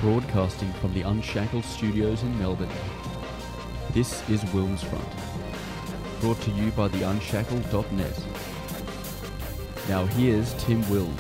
Broadcasting from the Unshackled Studios in Melbourne. This is Wilmsfront, brought to you by theunshackled.net. Now here's Tim Wills.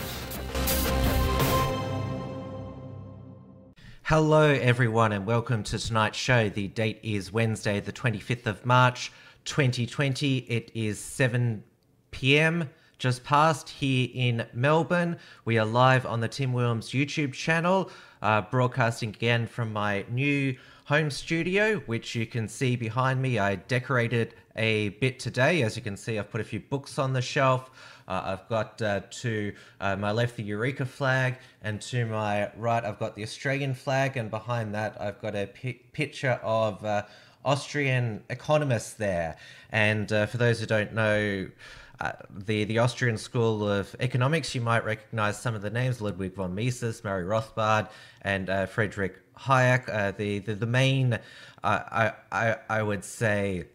Hello everyone and welcome to tonight's show. The date is Wednesday the 25th of March 2020. It is 7 p.m. just past here in Melbourne. We are live on the Tim Wilms YouTube channel, broadcasting again from my new home studio, which you can see behind me. I decorated a bit today. As you can see, I've put a few books on the shelf. I've got to my left the Eureka flag, and to my right I've got the Australian flag, and behind that I've got a picture of Austrian economists there. And for those who don't know, the Austrian School of Economics, you might recognize some of the names: Ludwig von Mises, Murray Rothbard, and Friedrich Hayek. The main, I would say,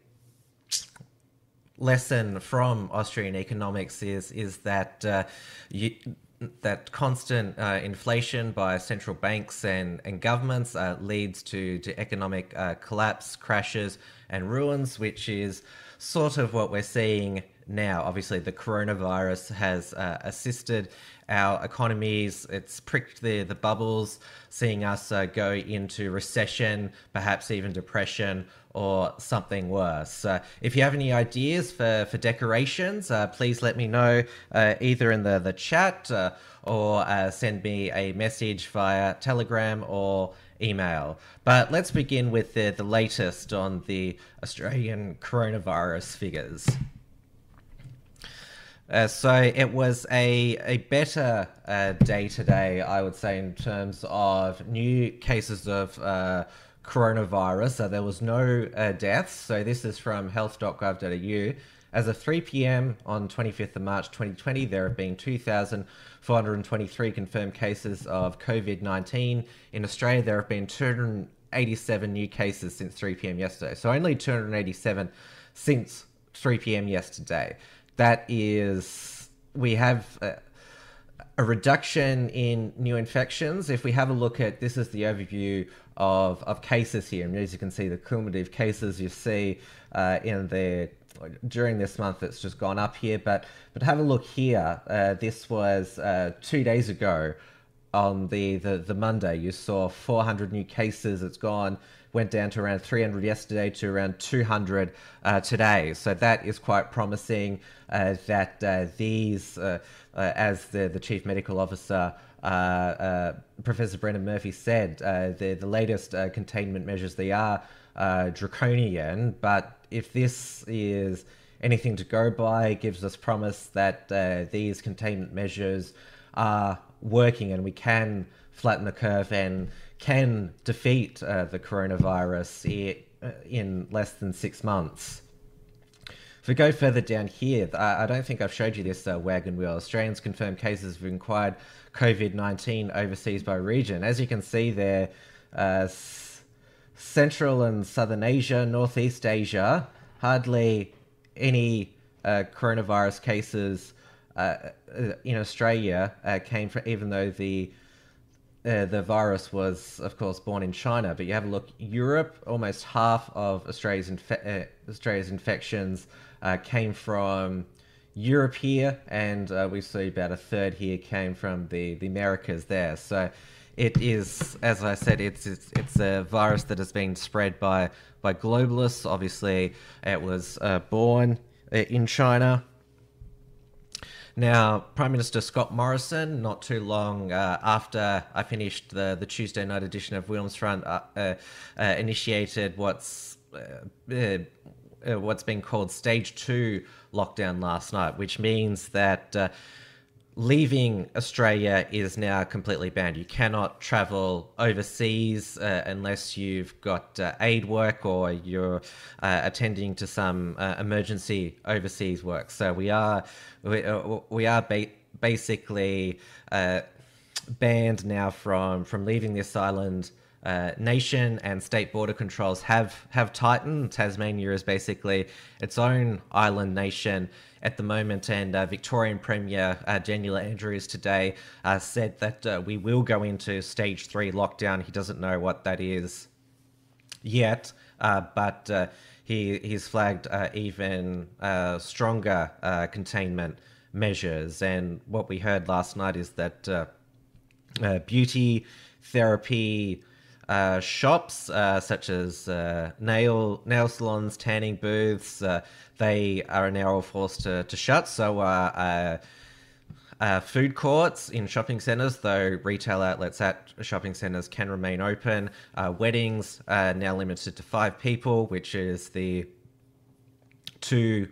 lesson from Austrian economics is that that constant inflation by central banks and governments leads to economic collapse, crashes, and ruins, which is sort of what we're seeing now. Obviously, the coronavirus has assisted our economies. It's pricked the bubbles, seeing us go into recession, perhaps even depression, or something worse. If you have any ideas for decorations, please let me know either in the chat or send me a message via Telegram or email. But let's begin with the latest on the Australian coronavirus figures. So it was a better day today, I would say, in terms of new cases of coronavirus. There was no deaths. So this is from health.gov.au. As of 3 p.m. on 25th of March 2020, there have been 2,423 confirmed cases of COVID-19. In Australia, there have been 287 new cases since 3 p.m. yesterday. So only 287 since 3 p.m. yesterday. That is, we have a reduction in new infections. If we have a look at, this is the overview of cases here. And as you can see, the cumulative cases you see during this month, it's just gone up here. But have a look here. This was 2 days ago on the Monday. You saw 400 new cases. It's went down to around 300 yesterday to around 200 today. So that is quite promising that these, as the Chief Medical Officer, Professor Brendan Murphy said, the latest containment measures, they are draconian, but if this is anything to go by, it gives us promise that these containment measures are working and we can flatten the curve and can defeat the coronavirus in less than 6 months. If we go further down here, I don't think I've showed you this wagon wheel. Australians confirmed cases of acquired COVID-19 overseas by region. As you can see there, Central and Southern Asia, Northeast Asia, hardly any coronavirus cases in Australia came from, even though the virus was, of course, born in China. But you have a look, Europe, almost half of Australia's infections came from Europe here, and we see about a third here came from the Americas there. So it is, as I said, it's a virus that has been spread by globalists. Obviously, it was born in China. Now, Prime Minister Scott Morrison, not too long after I finished the Tuesday night edition of Wilmsfront, initiated what's been called Stage 2 lockdown last night, which means that leaving Australia is now completely banned. You cannot travel overseas unless you've got aid work or you're attending to some emergency overseas work. So we are basically banned now from leaving this island nation and state border controls have tightened. Tasmania is basically its own island nation at the moment, and Victorian Premier Daniel Andrews today said that we will go into stage 3 lockdown. He doesn't know what that is yet, but he's flagged even stronger containment measures. And what we heard last night is that beauty therapy shops such as nail salons, tanning booths, they are now all forced to shut. So food courts in shopping centres, though retail outlets at shopping centres can remain open. Weddings are now limited to 5 people, which is the two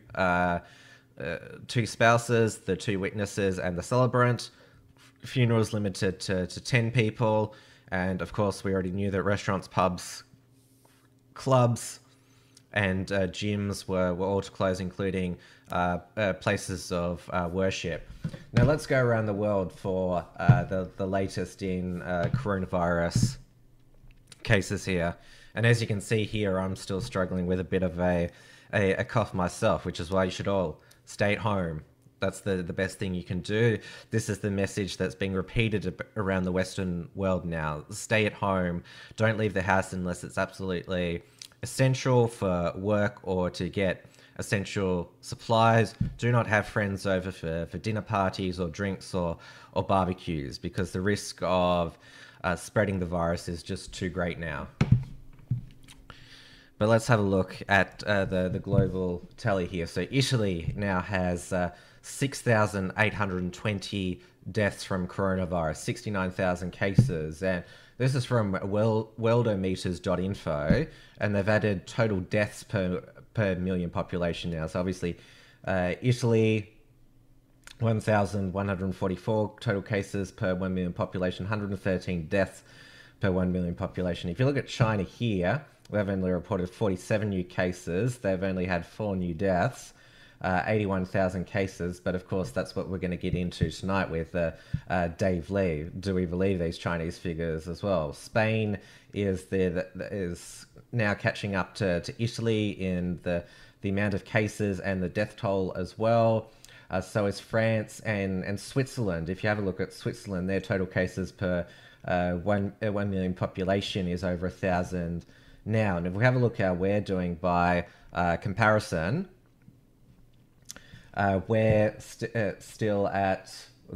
spouses, the 2 witnesses, and the celebrant. Funerals limited to 10 people. And of course, we already knew that restaurants, pubs, clubs, and gyms were all to close, including places of worship. Now let's go around the world for the latest in coronavirus cases here. And as you can see here, I'm still struggling with a bit of a cough myself, which is why you should all stay at home. That's the best thing you can do. This is the message that's being repeated around the Western world now. Stay at home. Don't leave the house unless it's absolutely essential for work or to get essential supplies. Do not have friends over for dinner parties or drinks or barbecues, because the risk of spreading the virus is just too great now. But let's have a look at the global tally here. So Italy now has 6,820 deaths from coronavirus, 69,000 cases. And this is from worldometers.info, and they've added total deaths per million population now. So obviously, Italy, 1,144 total cases per 1 million population, 113 deaths per 1 million population. If you look at China here, they've only reported 47 new cases. They've only had 4 new deaths. 81,000 cases, but of course that's what we're going to get into tonight with Dave Lee. Do we believe these Chinese figures as well? Spain is now catching up to Italy in the amount of cases and the death toll as well. So is France and Switzerland. If you have a look at Switzerland, their total cases per 1 million population is over 1,000 now. And if we have a look how we're doing by comparison, we're still at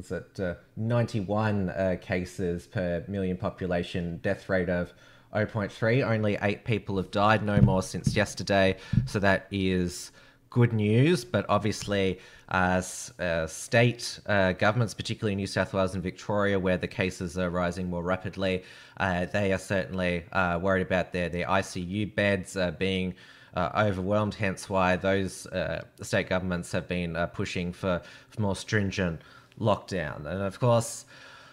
91 cases per million population, death rate of 0.3. Only 8 people have died, no more since yesterday. So that is good news. But obviously, state governments, particularly New South Wales and Victoria, where the cases are rising more rapidly, they are certainly worried about their ICU beds being overwhelmed, hence why those state governments have been pushing for more stringent lockdown. And of course,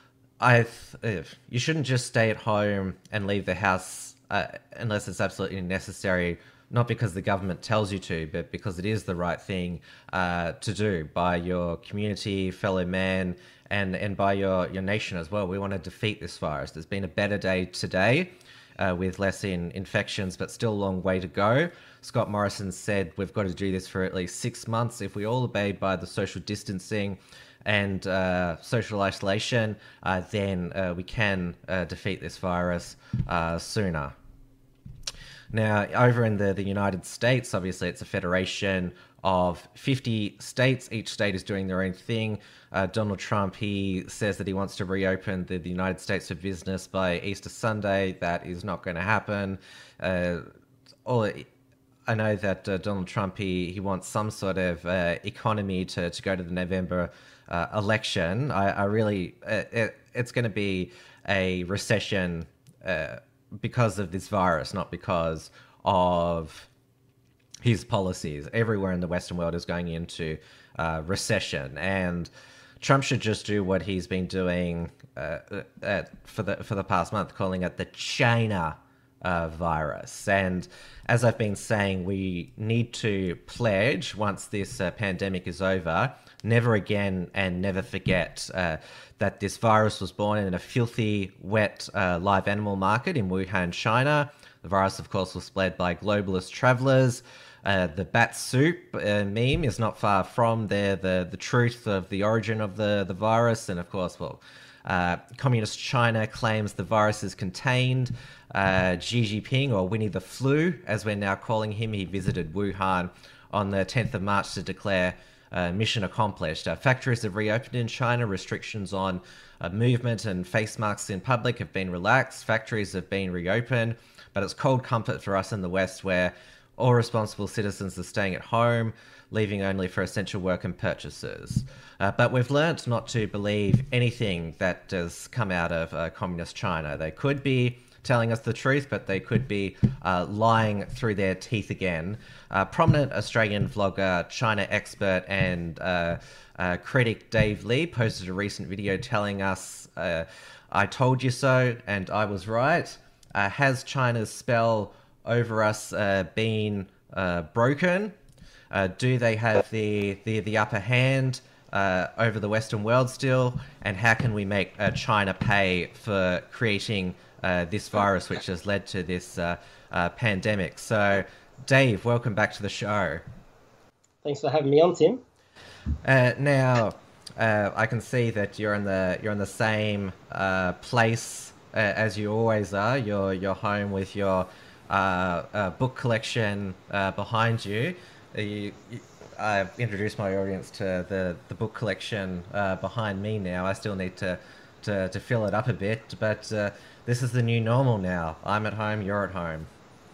you shouldn't just stay at home and leave the house unless it's absolutely necessary, not because the government tells you to, but because it is the right thing to do by your community, fellow man, and by your nation as well. We want to defeat this virus. There's been a better day today with less infections, but still a long way to go. Scott Morrison said we've got to do this for at least 6 months. If we all obeyed by the social distancing and social isolation, then we can defeat this virus sooner. Now, over in the United States, obviously it's a federation of 50 states. Each state is doing their own thing. Donald Trump, he says that he wants to reopen the United States for business by Easter Sunday. That is not going to happen. I know that Donald Trump, he wants some sort of economy to go to the November election. I really, it's going to be a recession because of this virus, not because of his policies. Everywhere in the Western world is going into recession, and Trump should just do what he's been doing for the past month, calling it the China virus. And as I've been saying, we need to pledge, once this pandemic is over, never again and never forget that this virus was born in a filthy, wet live animal market in Wuhan, China. The virus, of course, was spread by globalist travelers. The bat soup meme is not far from the truth of the origin of the virus. And of course, Communist China claims the virus is contained. Xi Jinping, or Winnie the Flu, as we're now calling him, he visited Wuhan on the 10th of March to declare mission accomplished. Factories have reopened in China. Restrictions on movement and face masks in public have been relaxed. Factories have been reopened. But it's cold comfort for us in the West, where all responsible citizens are staying at home, leaving only for essential work and purchases. But we've learnt not to believe anything that has come out of Communist China. They could be telling us the truth, but they could be lying through their teeth again. Prominent Australian vlogger, China expert and critic Dave Lee posted a recent video telling us, "I told you so, and I was right." Has China's spell over us been broken? Do they have the upper hand over the Western world still? And how can we make China pay for creating this virus, which has led to this pandemic? So, Dave, welcome back to the show. Thanks for having me on, Tim. Now, I can see that you're in the same place as you always are. You're home with your book collection behind you. I've introduced my audience to the book collection behind me now. I still need to fill it up a bit, but this is the new normal now. I'm at home, you're at home.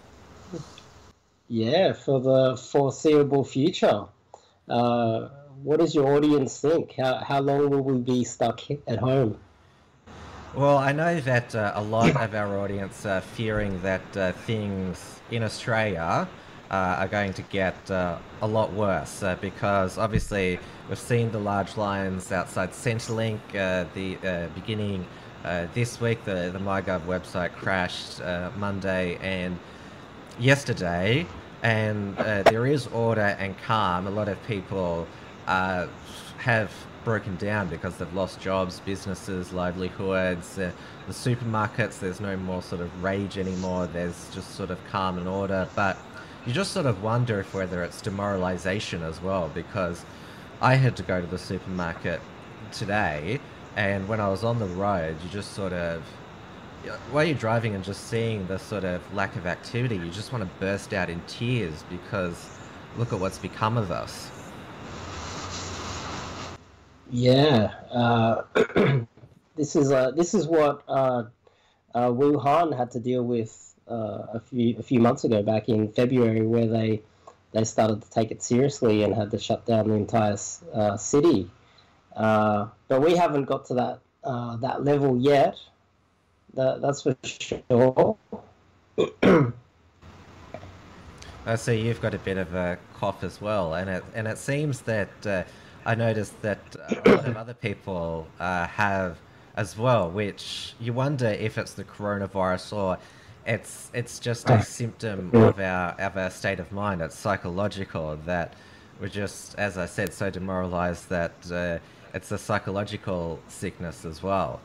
Yeah, for the foreseeable future. What does your audience think? How long will we be stuck at home? Well, I know that a lot of our audience are fearing that things in Australia are going to get a lot worse because obviously we've seen the large lines outside Centrelink beginning this week. The MyGov website crashed Monday and yesterday, and there is order and calm. A lot of people have broken down because they've lost jobs, businesses, livelihoods, the supermarkets. There's no more sort of rage anymore. There's just sort of calm and order. But you just sort of wonder if whether it's demoralization as well, because I had to go to the supermarket today, and when I was on the road, you just sort of, while you're driving and just seeing the sort of lack of activity, you just want to burst out in tears because look at what's become of us. Yeah, this is what Wuhan had to deal with a few months ago, back in February, where they started to take it seriously and had to shut down the entire city. But we haven't got to that level yet. That's for sure. So you've got a bit of a cough as well, and it seems that. I noticed that a lot of other people have as well, which you wonder if it's the coronavirus or it's just a symptom of our state of mind. It's psychological, that we're just, as I said, so demoralized that it's a psychological sickness as well.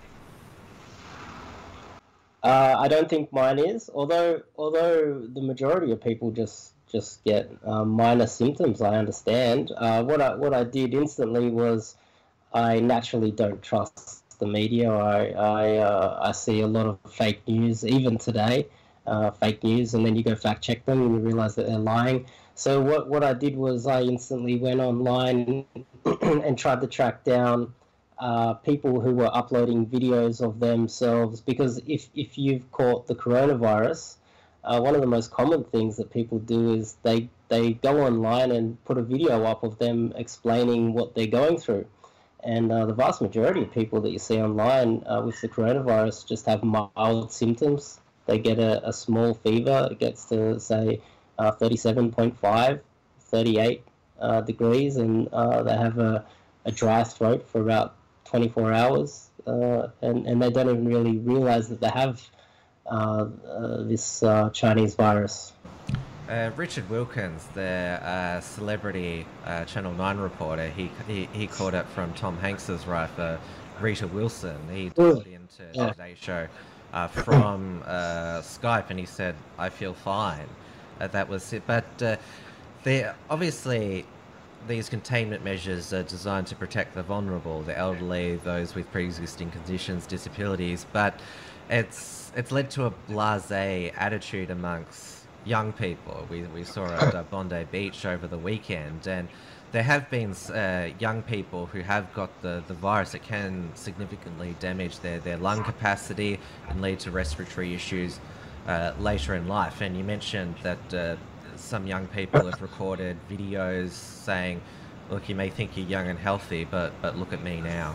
I don't think mine is, although the majority of people just get minor symptoms. I understand. What I did instantly was I naturally don't trust the media. I see a lot of fake news, even today, fake news, and then you go fact check them and you realize that they're lying. So what I did was I instantly went online and tried to track down people who were uploading videos of themselves, because if you've caught the coronavirus, one of the most common things that people do is they go online and put a video up of them explaining what they're going through. And the vast majority of people that you see online with the coronavirus just have mild symptoms. They get a small fever. It gets to, say, 37.5, 38 degrees, and they have a dry throat for about 24 hours. And they don't even really realize that they have this Chinese virus. Richard Wilkins, the celebrity Channel 9 reporter, he caught it from Tom Hanks's wife, Rita Wilson. He dialed into today's show from Skype, and he said, "I feel fine." That was it. But obviously, these containment measures are designed to protect the vulnerable, the elderly, those with pre-existing conditions, disabilities. But it's led to a blasé attitude amongst young people. We saw at Bondi Beach over the weekend, and there have been young people who have got the virus. It can significantly damage their lung capacity and lead to respiratory issues later in life. And you mentioned that some young people have recorded videos saying, "Look, you may think you're young and healthy, but look at me now."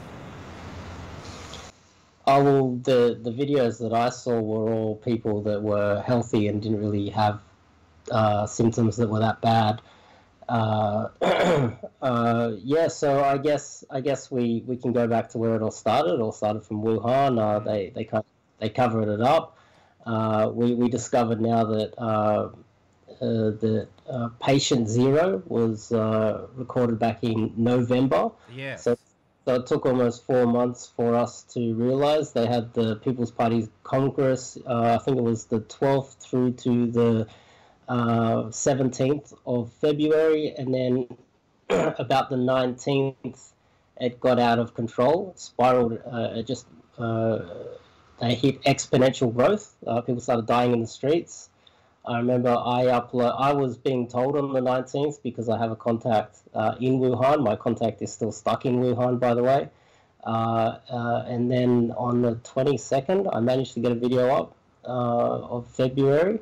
Oh, well, the videos that I saw were all people that were healthy and didn't really have symptoms that were that bad. Yeah, so I guess we can go back to where it all started. It all started from Wuhan. They covered it up. We discovered now that patient zero was recorded back in November. Yes. So it took almost 4 months for us to realize. They had the People's Party Congress, I think it was the 12th through to the 17th of February, and then about the 19th, it got out of control, spiraled, they hit exponential growth. People started dying in the streets. I remember I was being told on the 19th, because I have a contact in Wuhan. My contact is still stuck in Wuhan, by the way. And then on the 22nd, I managed to get a video up of February.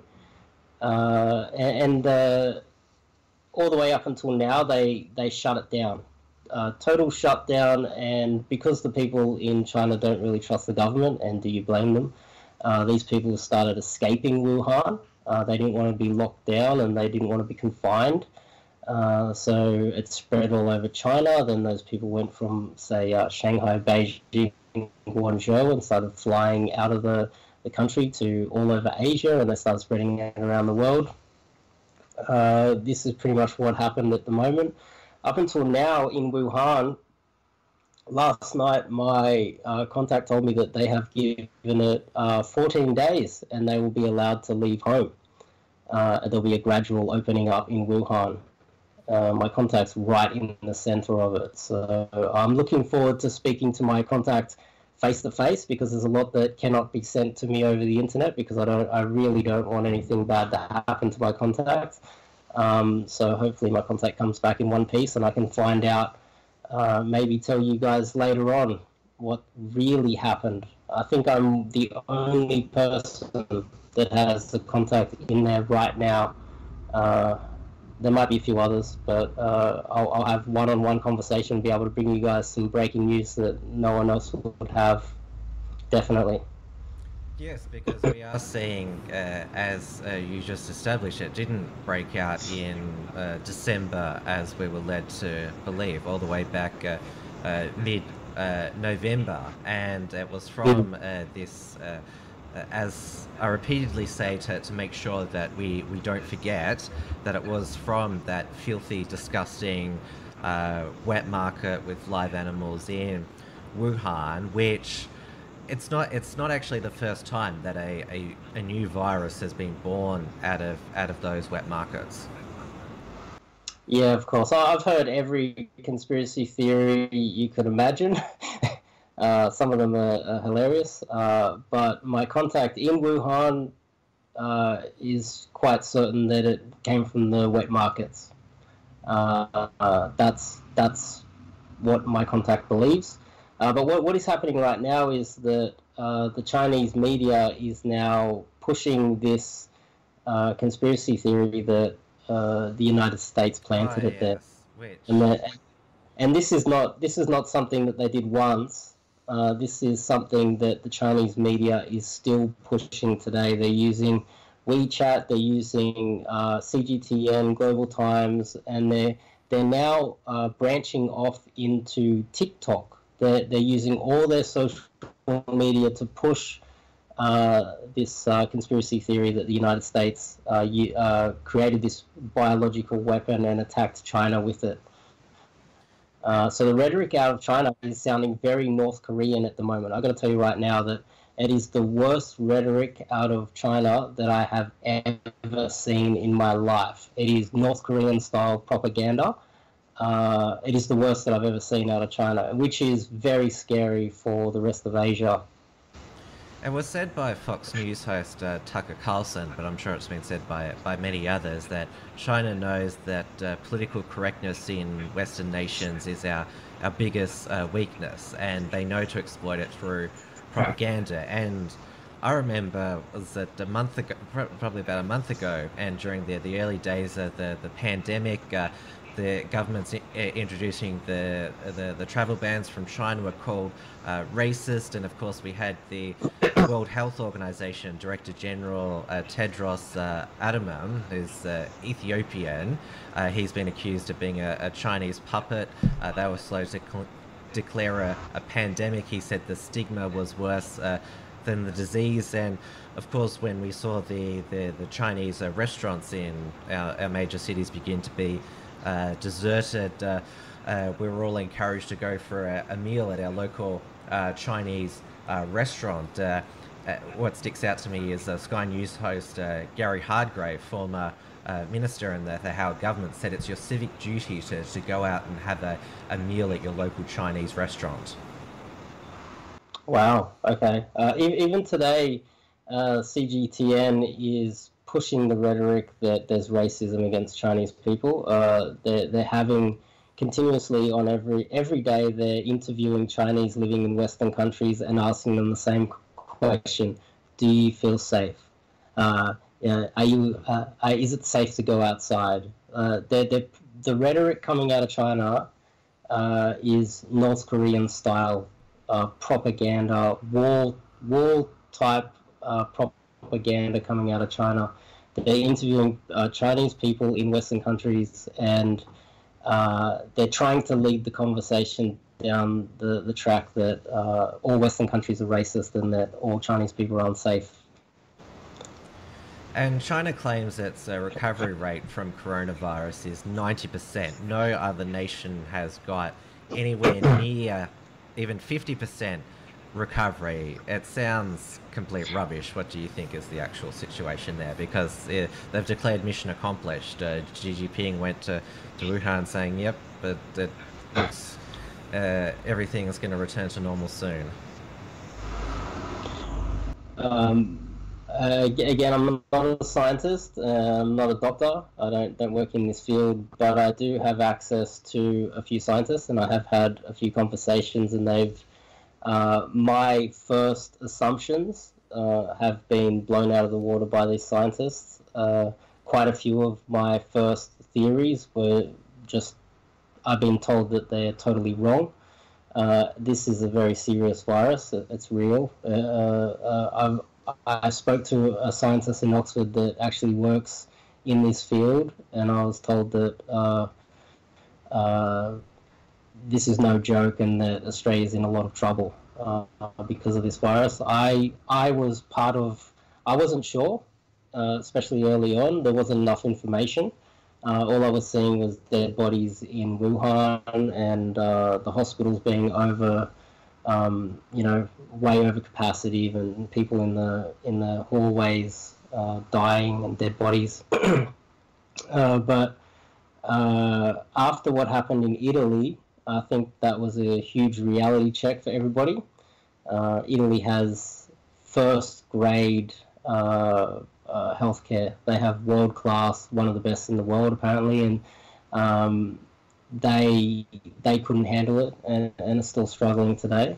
And all the way up until now, they shut it down. Total shutdown, and because the people in China don't really trust the government, and do you blame them, these people started escaping Wuhan. They didn't want to be locked down, and they didn't want to be confined. So it spread all over China. Then those people went from, say, Shanghai, Beijing, Guangzhou, and started flying out of the country to all over Asia, and they started spreading it around the world. This is pretty much what happened at the moment. Up until now in Wuhan, last night my contact told me that they have given it 14 days and they will be allowed to leave home. There'll be a gradual opening up in Wuhan. My contact's right in the center of it. So I'm looking forward to speaking to my contact face to face, because there's a lot that cannot be sent to me over the internet, because I really don't want anything bad to happen to my contact. So hopefully my contact comes back in one piece and I can find out, maybe tell you guys later on what really happened. I think I'm the only person that has the contact in there right now. There might be a few others, but I'll have one-on-one conversation, be able to bring you guys some breaking news that no one else would have. Definitely. Yes, because we are seeing, as you just established, it didn't break out in December as we were led to believe, all the way back mid-November, and it was from this, as I repeatedly say, to make sure that we don't forget, that it was from that filthy, disgusting wet market with live animals in Wuhan, which... It's not actually the first time that a new virus has been born out of those wet markets. Yeah, of course. I've heard every conspiracy theory you could imagine. Some of them are hilarious. But my contact in Wuhan is quite certain that it came from the wet markets. That's what my contact believes. But what is happening right now is that the Chinese media is now pushing this conspiracy theory that the United States planted it there. And this is not something that they did once. This is something that the Chinese media is still pushing today. They're using WeChat, they're using CGTN, Global Times, and they're now branching off into TikTok. They're using all their social media to push this conspiracy theory that the United States created this biological weapon and attacked China with it. So the rhetoric out of China is sounding very North Korean at the moment. I've got to tell you right now that it is the worst rhetoric out of China that I have ever seen in my life. It is North Korean style propaganda. It is the worst that I've ever seen out of China, which is very scary for the rest of Asia. It was said by Fox News host Tucker Carlson, but I'm sure it's been said by many others, that China knows that political correctness in Western nations is our biggest weakness, and they know to exploit it through propaganda. And I remember was that probably about a month ago, and during the early days of the pandemic, the government's introducing the travel bans from China were called racist, and of course we had the World Health Organization Director General Tedros Adhanom, who's Ethiopian. He's been accused of being a Chinese puppet. They were slow to declare a pandemic. He said the stigma was worse than the disease. And of course, when we saw the Chinese restaurants in our major cities begin to be deserted, we were all encouraged to go for a meal at our local Chinese restaurant. What sticks out to me is Sky News host Gary Hardgrave, former minister in the Howard government, said it's your civic duty to go out and have a meal at your local Chinese restaurant. Wow, okay. Even today, CGTN is pushing the rhetoric that there's racism against Chinese people. They're having continuously on every day they're interviewing Chinese living in Western countries and asking them the same question: do you feel safe? Are you? Is it safe to go outside? The rhetoric coming out of China is North Korean style propaganda, war type propaganda coming out of China. They're interviewing Chinese people in Western countries, and they're trying to lead the conversation down the track that all Western countries are racist and that all Chinese people are unsafe. And China claims its recovery rate from coronavirus is 90%. No other nation has got anywhere near even 50% recovery. It sounds complete rubbish. What do you think is the actual situation there? Because they've declared mission accomplished. Xi Jinping went to Wuhan saying, yep, but it looks everything is going to return to normal soon. Again, I'm not a scientist. I'm not a doctor. I don't work in this field, but I do have access to a few scientists, and I have had a few conversations, and they've my first assumptions have been blown out of the water by these scientists. Quite a few of my first theories were just, I've been told that they're totally wrong. This is a very serious virus. It's real. I spoke to a scientist in Oxford that actually works in this field, and I was told that this is no joke and that Australia's in a lot of trouble because of this virus. I wasn't sure, especially early on. There wasn't enough information. All I was seeing was dead bodies in Wuhan and the hospitals being over, way over capacity, even people in the hallways dying and dead bodies. But after what happened in Italy, I think that was a huge reality check for everybody. Italy has first-grade healthcare. They have world-class, one of the best in the world apparently, and they couldn't handle it and are still struggling today.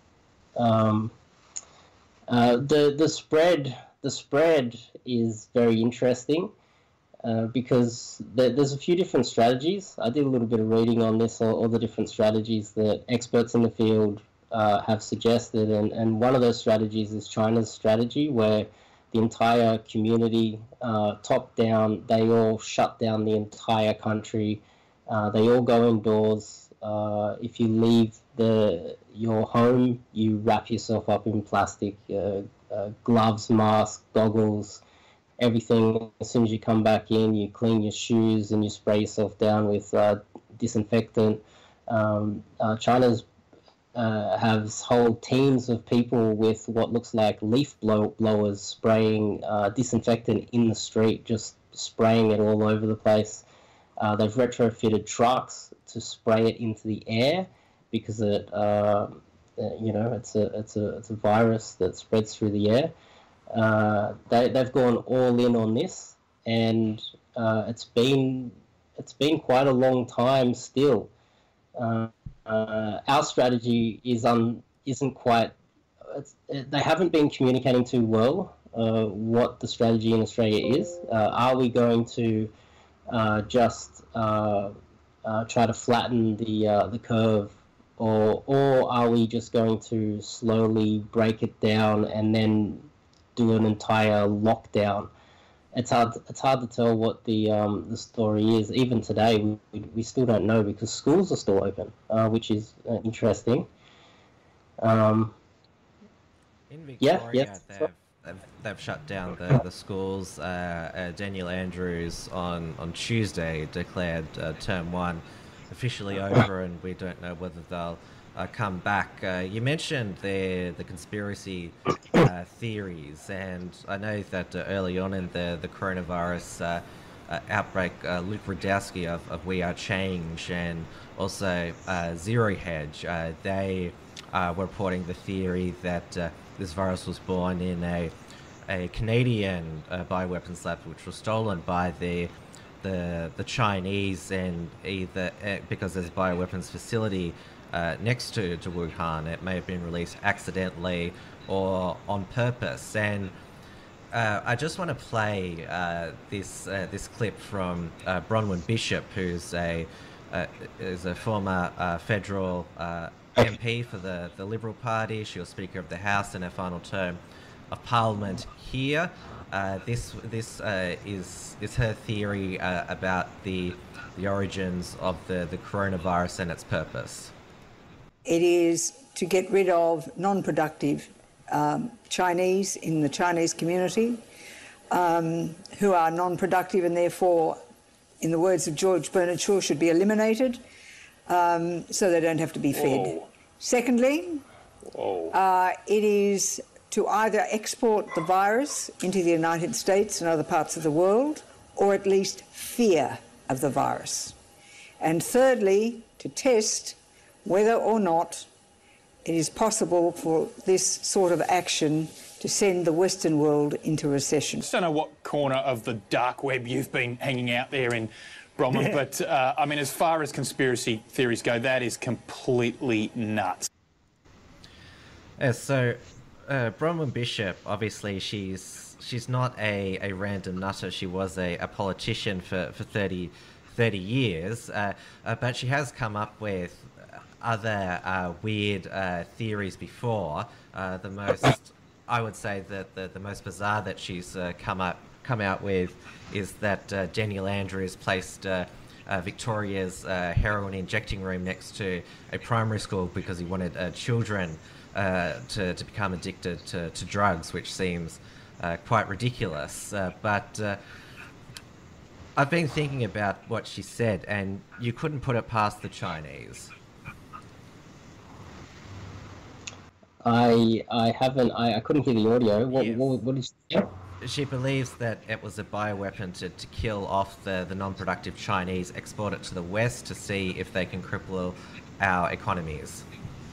The spread is very interesting. Because there's a few different strategies. I did a little bit of reading on this, all the different strategies that experts in the field have suggested, and one of those strategies is China's strategy, where the entire community, top down, they all shut down the entire country. They all go indoors. If you leave your home, you wrap yourself up in plastic, gloves, mask, goggles, everything. As soon as you come back in, you clean your shoes and you spray yourself down with disinfectant. China's has whole teams of people with what looks like leaf blowers spraying disinfectant in the street, just spraying it all over the place. They've retrofitted trucks to spray it into the air because it, it's a virus that spreads through the air. They've gone all in on this, and it's been quite a long time still. Our strategy isn't quite. They haven't been communicating too well what the strategy in Australia is. Are we going to just try to flatten the curve, or are we just going to slowly break it down and then do an entire lockdown? It's hard to tell what the story is. Even today, we still don't know because schools are still open, which is interesting. In Victoria, they've shut down the schools. Daniel Andrews on Tuesday declared term 1 officially over, and we don't know whether they'll come back. You mentioned the conspiracy theories, and I know that early on in the coronavirus outbreak, Luke Rudkowski of We Are Change and also Zero Hedge, they were reporting the theory that this virus was born in a Canadian bioweapons lab, which was stolen by the Chinese, and either because there's a bioweapons facility next to Wuhan, it may have been released accidentally or on purpose. And I just want to play this clip from Bronwyn Bishop, who's a former federal MP for the Liberal Party. She was Speaker of the House in her final term of Parliament here. This is her theory about the origins of the coronavirus and its purpose. It is to get rid of non-productive Chinese in the Chinese community who are non-productive and therefore, in the words of George Bernard Shaw, should be eliminated so they don't have to be fed. Whoa. Secondly, it is to either export the virus into the United States and other parts of the world, or at least fear of the virus. And thirdly, to test whether or not it is possible for this sort of action to send the Western world into recession. I just don't know what corner of the dark web you've been hanging out there in, Bronwyn, but I mean, as far as conspiracy theories go, that is completely nuts. So Bronwyn Bishop, obviously she's not a random nutter. She was a politician for 30 years, but she has come up with other weird theories before. The most, I would say that the most bizarre that she's come out with is that Daniel Andrews placed Victoria's heroin injecting room next to a primary school because he wanted children to become addicted to drugs, which seems quite ridiculous. But I've been thinking about what she said, and you couldn't put it past the Chinese. I couldn't hear the audio. What did you say? She believes that it was a bioweapon to kill off the non-productive Chinese, export it to the West to see if they can cripple our economies.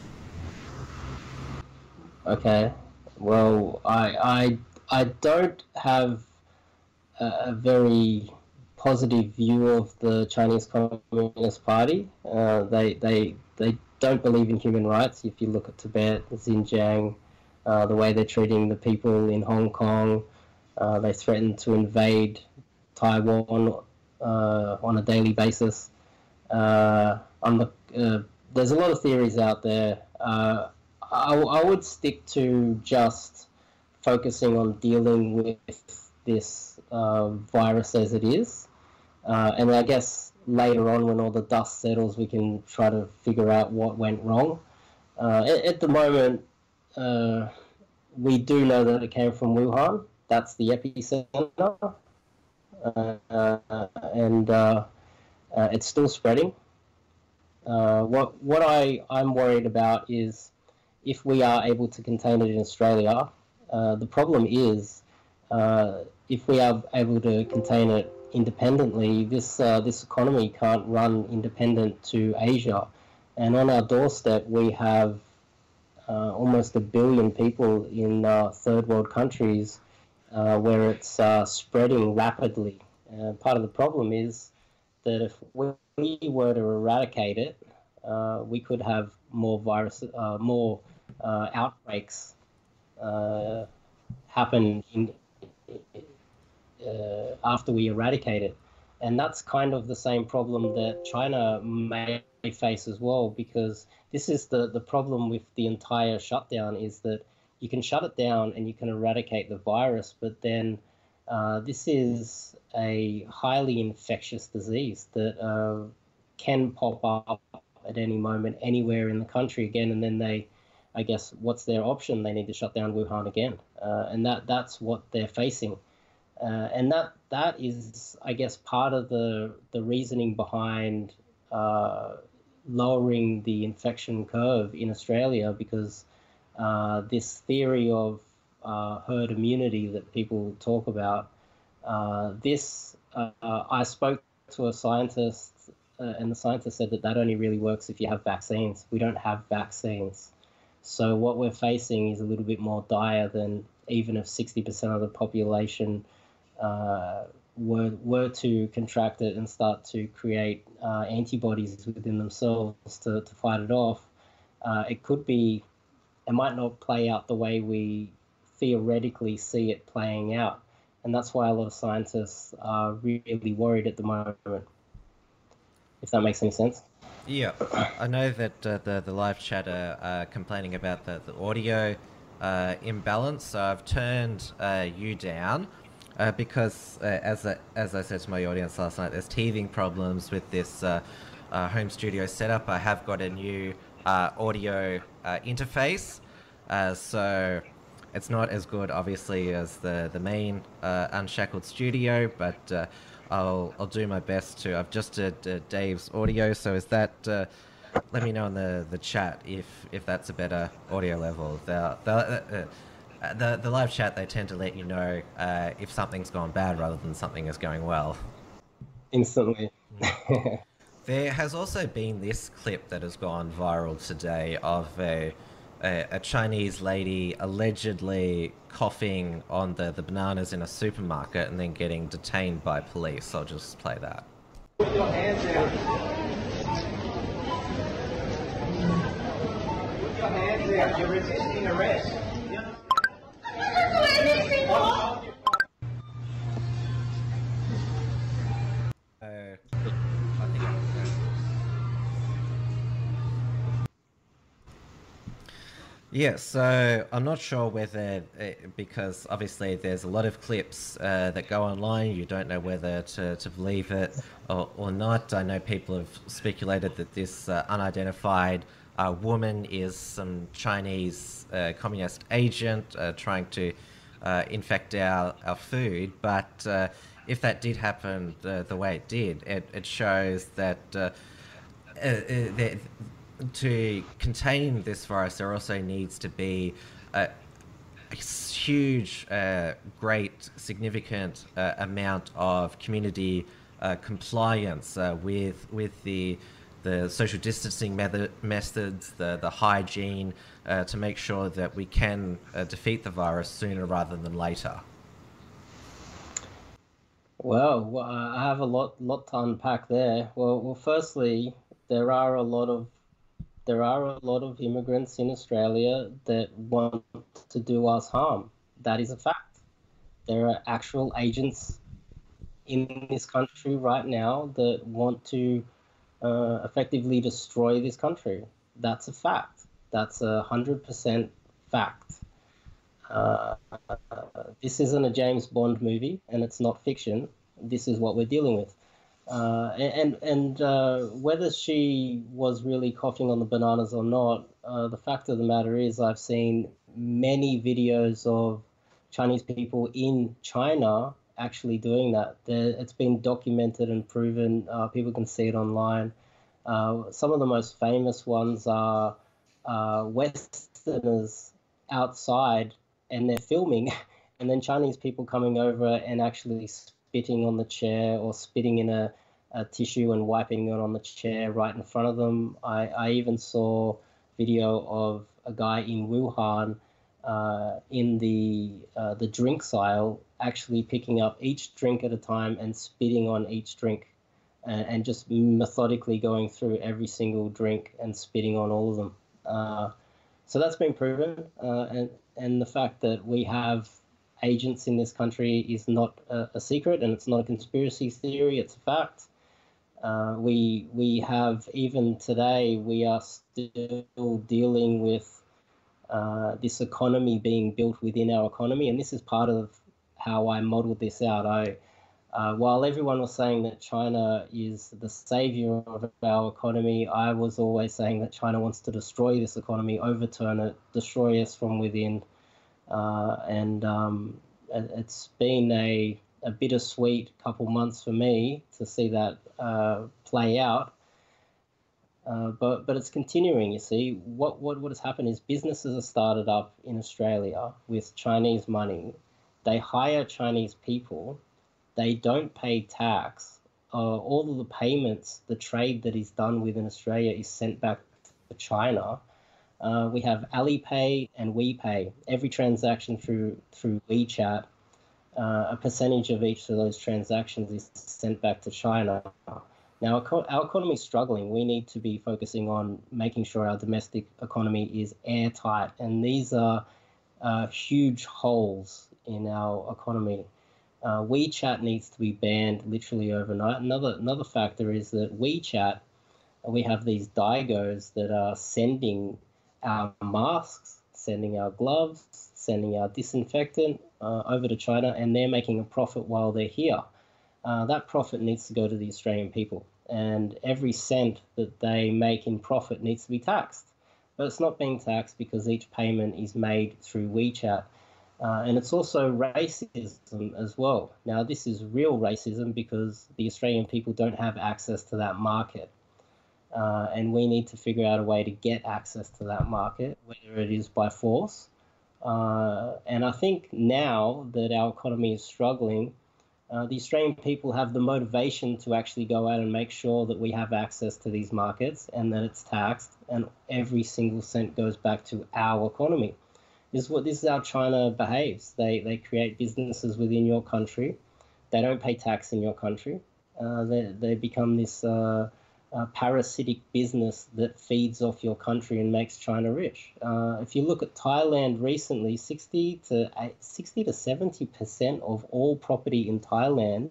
Okay. Well, I don't have a very positive view of the Chinese Communist Party. They don't believe in human rights. If you look at Tibet, Xinjiang, the way they're treating the people in Hong Kong, they threaten to invade Taiwan on a daily basis. There's a lot of theories out there. I would stick to just focusing on dealing with this virus as it is. And I guess later on, when all the dust settles, we can try to figure out what went wrong. At the moment, we do know that it came from Wuhan. That's the epicenter, and it's still spreading. What I'm worried about is if we are able to contain it in Australia. The problem is if we are able to contain it independently, this economy can't run independent to Asia, and on our doorstep we have almost 1 billion people in third world countries where it's spreading rapidly. Part of the problem is that if we were to eradicate it, we could have more more outbreaks happen after we eradicate it. And that's kind of the same problem that China may face as well, because this is the problem with the entire shutdown, is that you can shut it down and you can eradicate the virus, but then this is a highly infectious disease that can pop up at any moment anywhere in the country again, and then I guess, what's their option? They need to shut down Wuhan again, and that's what they're facing. And that is, I guess, part of the reasoning behind lowering the infection curve in Australia, because this theory of herd immunity that people talk about, I spoke to a scientist, and the scientist said that only really works if you have vaccines. We don't have vaccines. So what we're facing is a little bit more dire than even if 60% of the population were to contract it and start to create antibodies within themselves to fight it off. It might not play out the way we theoretically see it playing out. And that's why a lot of scientists are really worried at the moment, if that makes any sense. Yeah, I know that the live chat are complaining about the audio imbalance, so I've turned you down because, as I said to my audience last night, there's teething problems with this home studio setup. I have got a new audio interface, so it's not as good, obviously, as the main Unshackled studio, but I'll do my best to. I've just did Dave's audio, so is that? Let me know in the chat if that's a better audio level. The live chat, they tend to let you know if something's gone bad rather than something is going well. Instantly. There has also been this clip that has gone viral today of a Chinese lady allegedly coughing on the bananas in a supermarket and then getting detained by police. I'll just play that. Put your hands down. Put your hands down. You're resisting arrest. Yeah, so I'm not sure whether, because obviously there's a lot of clips that go online, you don't know whether to believe it or not. I know people have speculated that this unidentified woman is some Chinese communist agent trying to infect our food, but if that did happen the way it did, it shows that to contain this virus, there also needs to be a huge, great, significant amount of community compliance with the social distancing methods, the hygiene, to make sure that we can defeat the virus sooner rather than later. Well, I have a lot to unpack there. Well, firstly, there are a lot of immigrants in Australia that want to do us harm. That is a fact. There are actual agents in this country right now that want to effectively destroy this country. That's a fact. That's 100% fact. This isn't a James Bond movie, and it's not fiction. This is what we're dealing with. And whether she was really coughing on the bananas or not, the fact of the matter is I've seen many videos of Chinese people in China actually doing that. It's been documented and proven. People can see it online. Some of the most famous ones are Westerners outside and they're filming, and then Chinese people coming over and actually spitting on the chair or spitting in a tissue and wiping it on the chair right in front of them. I even saw video of a guy in Wuhan in the drinks aisle actually picking up each drink at a time and spitting on each drink and just methodically going through every single drink and spitting on all of them. So that's been proven, and the fact that we have agents in this country is not a secret, and it's not a conspiracy theory, it's a fact. We have, even today, we are still dealing with this economy being built within our economy, and this is part of how I modeled this out. While everyone was saying that China is the savior of our economy, I was always saying that China wants to destroy this economy, overturn it, destroy us from within, and it's been a bittersweet couple months for me to see that play out. But it's continuing, you see. What has happened is businesses are started up in Australia with Chinese money. They hire Chinese people. They don't pay tax. All of the payments, the trade that is done within Australia is sent back to China. We have Alipay and WePay. Every transaction through WeChat, a percentage of each of those transactions is sent back to China. Now, our economy is struggling. We need to be focusing on making sure our domestic economy is airtight, and these are huge holes in our economy. WeChat needs to be banned literally overnight. Another factor is that WeChat, we have these Daigous that are sending our masks, sending our gloves, sending our disinfectant over to China, and they're making a profit while they're here. That profit needs to go to the Australian people, and every cent that they make in profit needs to be taxed. But it's not being taxed because each payment is made through WeChat. And it's also racism as well. Now, this is real racism because the Australian people don't have access to that market. And we need to figure out a way to get access to that market, whether it is by force. And I think now that our economy is struggling, the Australian people have the motivation to actually go out and make sure that we have access to these markets and that it's taxed and every single cent goes back to our economy. This is how China behaves. They create businesses within your country. They don't pay tax in your country. They become this parasitic business that feeds off your country and makes China rich. If you look at Thailand recently, 60 to 70% of all property in Thailand,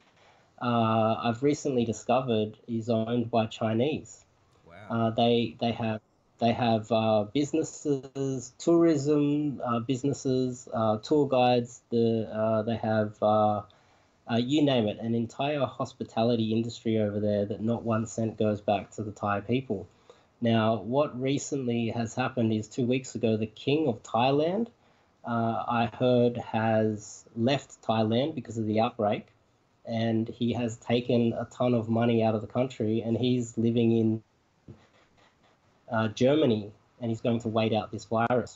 I've recently discovered, is owned by Chinese. Wow. They have businesses, tourism businesses, tour guides. They have, you name it, an entire hospitality industry over there that not 1 cent goes back to the Thai people. Now, what recently has happened is 2 weeks ago, the King of Thailand, I heard, has left Thailand because of the outbreak, and he has taken a ton of money out of the country, and he's living in Germany, and he's going to wait out this virus.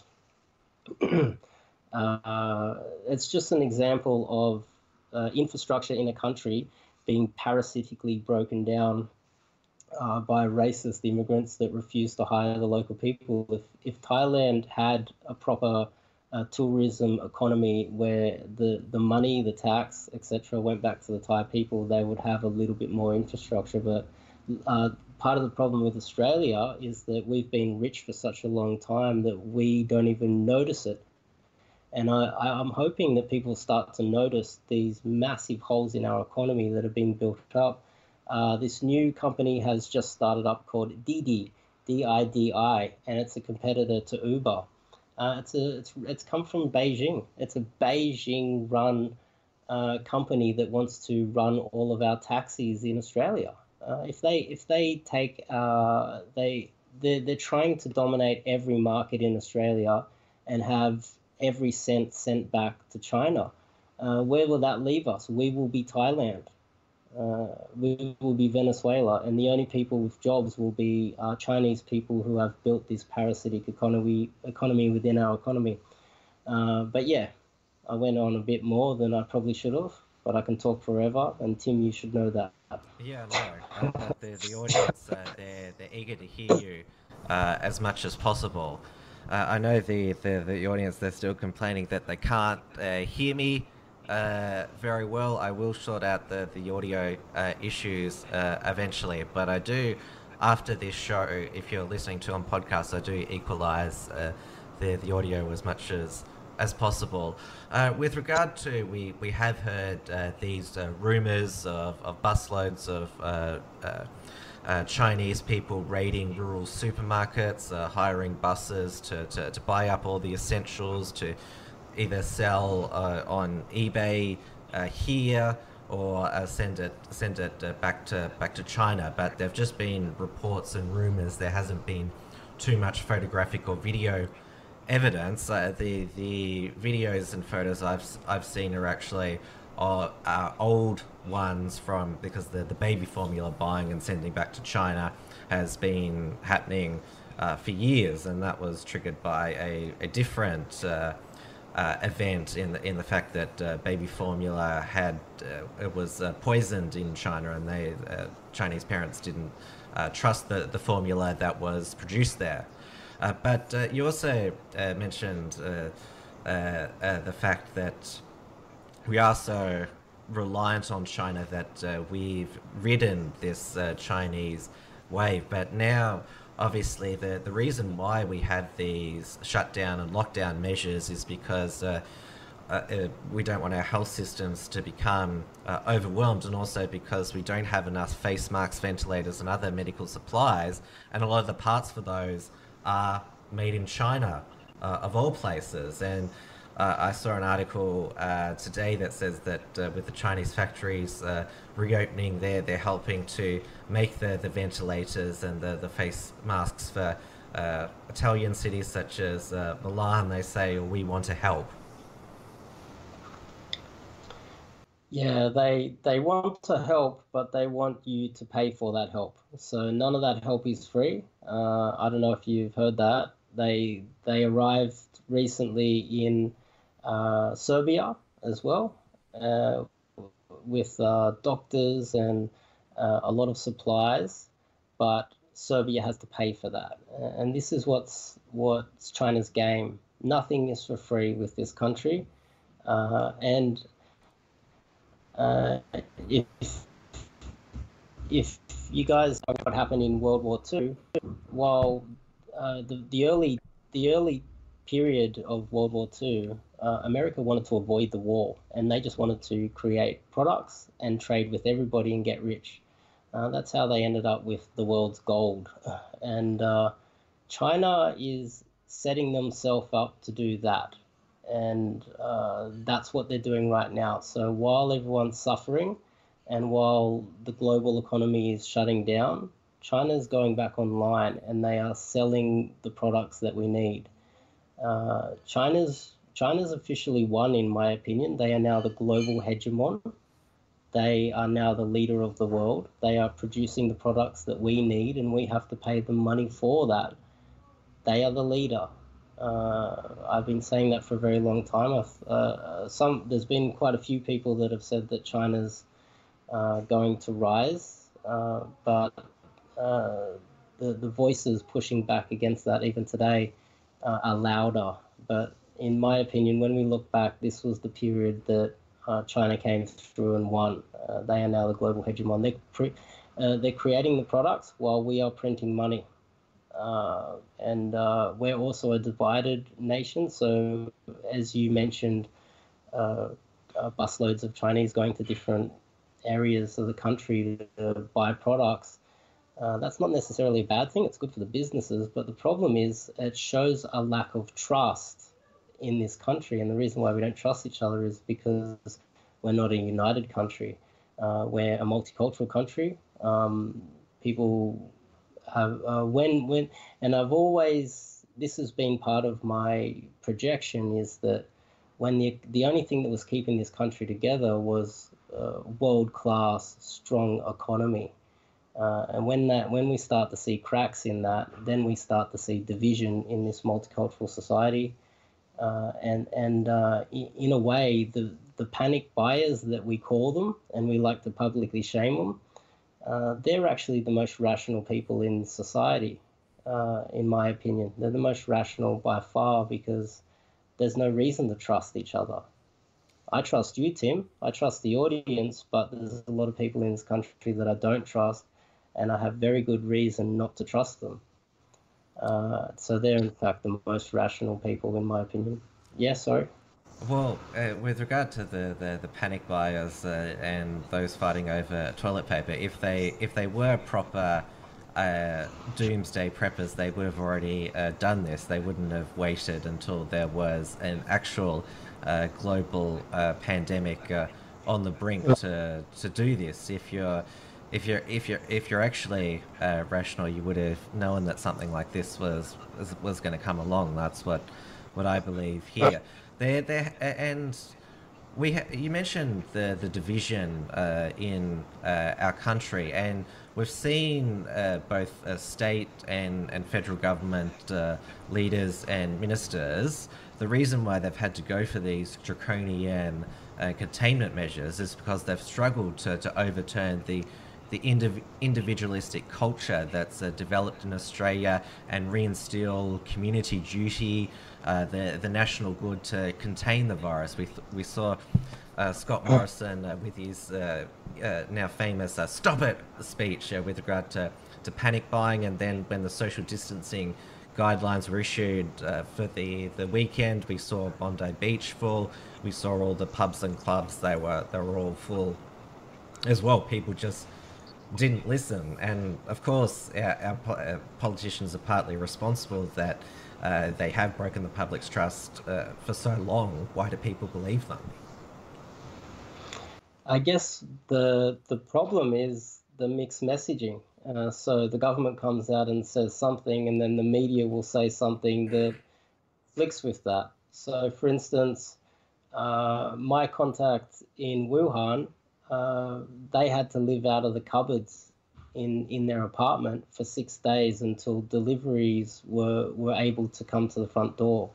It's just an example of infrastructure in a country being parasitically broken down by racist immigrants that refuse to hire the local people. If Thailand had a proper tourism economy where the money, the tax, etc., went back to the Thai people, they would have a little bit more infrastructure. But part of the problem with Australia is that we've been rich for such a long time that we don't even notice it. And I'm hoping that people start to notice these massive holes in our economy that have been built up. This new company has just started up called Didi, D-I-D-I, and it's a competitor to Uber. It's come from Beijing. It's a Beijing-run company that wants to run all of our taxis in Australia. If they take they're trying to dominate every market in Australia and have every cent sent back to China. Where will that leave us? We will be Thailand. We will be Venezuela, and the only people with jobs will be Chinese people who have built this parasitic economy within our economy. But yeah, I went on a bit more than I probably should have, but I can talk forever, and Tim, you should know that. Yeah, no, the audience, they're eager to hear you as much as possible. I know the audience, they're still complaining that they can't hear me very well. I will sort out the audio issues eventually, but I do, after this show, if you're listening to on podcast, I do equalize the audio as much as possible. With regard to, we have heard these rumors of busloads of Chinese people raiding rural supermarkets, hiring buses to buy up all the essentials to either sell on eBay here or send it back to China. But there've just been reports and rumors. There hasn't been too much photographic or video evidence. The videos and photos I've seen are actually old ones from, because the baby formula buying and sending back to China has been happening for years, and that was triggered by a different event in the fact that baby formula had it was poisoned in China, and they Chinese parents didn't trust the formula that was produced there. But you also mentioned the fact that we are so reliant on China that we've ridden this Chinese wave. But now, obviously, the reason why we have these shutdown and lockdown measures is because we don't want our health systems to become overwhelmed, and also because we don't have enough face masks, ventilators, and other medical supplies, and a lot of the parts for those are made in China, of all places. And I saw an article today that says that with the Chinese factories reopening, they're helping to make the ventilators and the face masks for Italian cities such as Milan. They say, we want to help. Yeah, they want to help, but they want you to pay for that help. So none of that help is free. I don't know if you've heard that. They arrived recently in Serbia as well, with doctors and a lot of supplies, but Serbia has to pay for that. And this is what's China's game. Nothing is for free with this country, and if you guys know what happened in World War II, while the early period of World War II, America wanted to avoid the war, and they just wanted to create products and trade with everybody and get rich. That's how they ended up with the world's gold. And China is setting themselves up to do that. And that's what they're doing right now. So while everyone's suffering and while the global economy is shutting down, China's going back online, and they are selling the products that we need. China's officially won, in my opinion. They are now the global hegemon. They are now the leader of the world. They are producing the products that we need, and we have to pay them money for that. They are the leader. I've been saying that for a very long time. There's been quite a few people that have said that China's going to rise, but the voices pushing back against that even today are louder. But in my opinion, when we look back, this was the period that China came through and won. They are now the global hegemon. They're creating the products while we are printing money. And we're also a divided nation. So, as you mentioned, busloads of Chinese going to different areas of the country to buy products. That's not necessarily a bad thing. It's good for the businesses. But the problem is it shows a lack of trust in this country. And the reason why we don't trust each other is because we're not a united country. We're a multicultural country. People have and I've always this has been part of my projection, is that when the only thing that was keeping this country together was world-class, strong economy. And when we start to see cracks in that, then we start to see division in this multicultural society. In a way, the panic buyers that we call them, and we like to publicly shame them, they're actually the most rational people in society, in my opinion. They're the most rational by far, because there's no reason to trust each other. I trust you, Tim. I trust the audience, but there's a lot of people in this country that I don't trust, and I have very good reason not to trust them. So they're, in fact, the most rational people, in my opinion. Yeah, sorry. Well, with regard to the panic buyers and those fighting over toilet paper, if they were proper doomsday preppers, they would have already done this. They wouldn't have waited until there was an actual global pandemic on the brink to do this. If you're actually rational, you would have known that something like this was going to come along. That's what I believe here. And you mentioned the division in our country, and we've seen both state and federal government leaders and ministers. The reason why they've had to go for these draconian containment measures is because they've struggled to overturn the individualistic culture that's developed in Australia and reinstill community duty, the national good to contain the virus. We saw Scott Morrison with his now famous "Stop It" speech with regard to panic buying, and then when the social distancing guidelines were issued for the weekend, we saw Bondi Beach full. We saw all the pubs and clubs; they were all full as well. People just didn't listen, and of course our politicians are partly responsible that they have broken the public's trust for so long. Why do people believe them? I guess the problem is the mixed messaging. So the government comes out and says something, and then the media will say something that flicks with that. So, for instance, my contact in Wuhan, they had to live out of the cupboards in their apartment for 6 days until deliveries were able to come to the front door.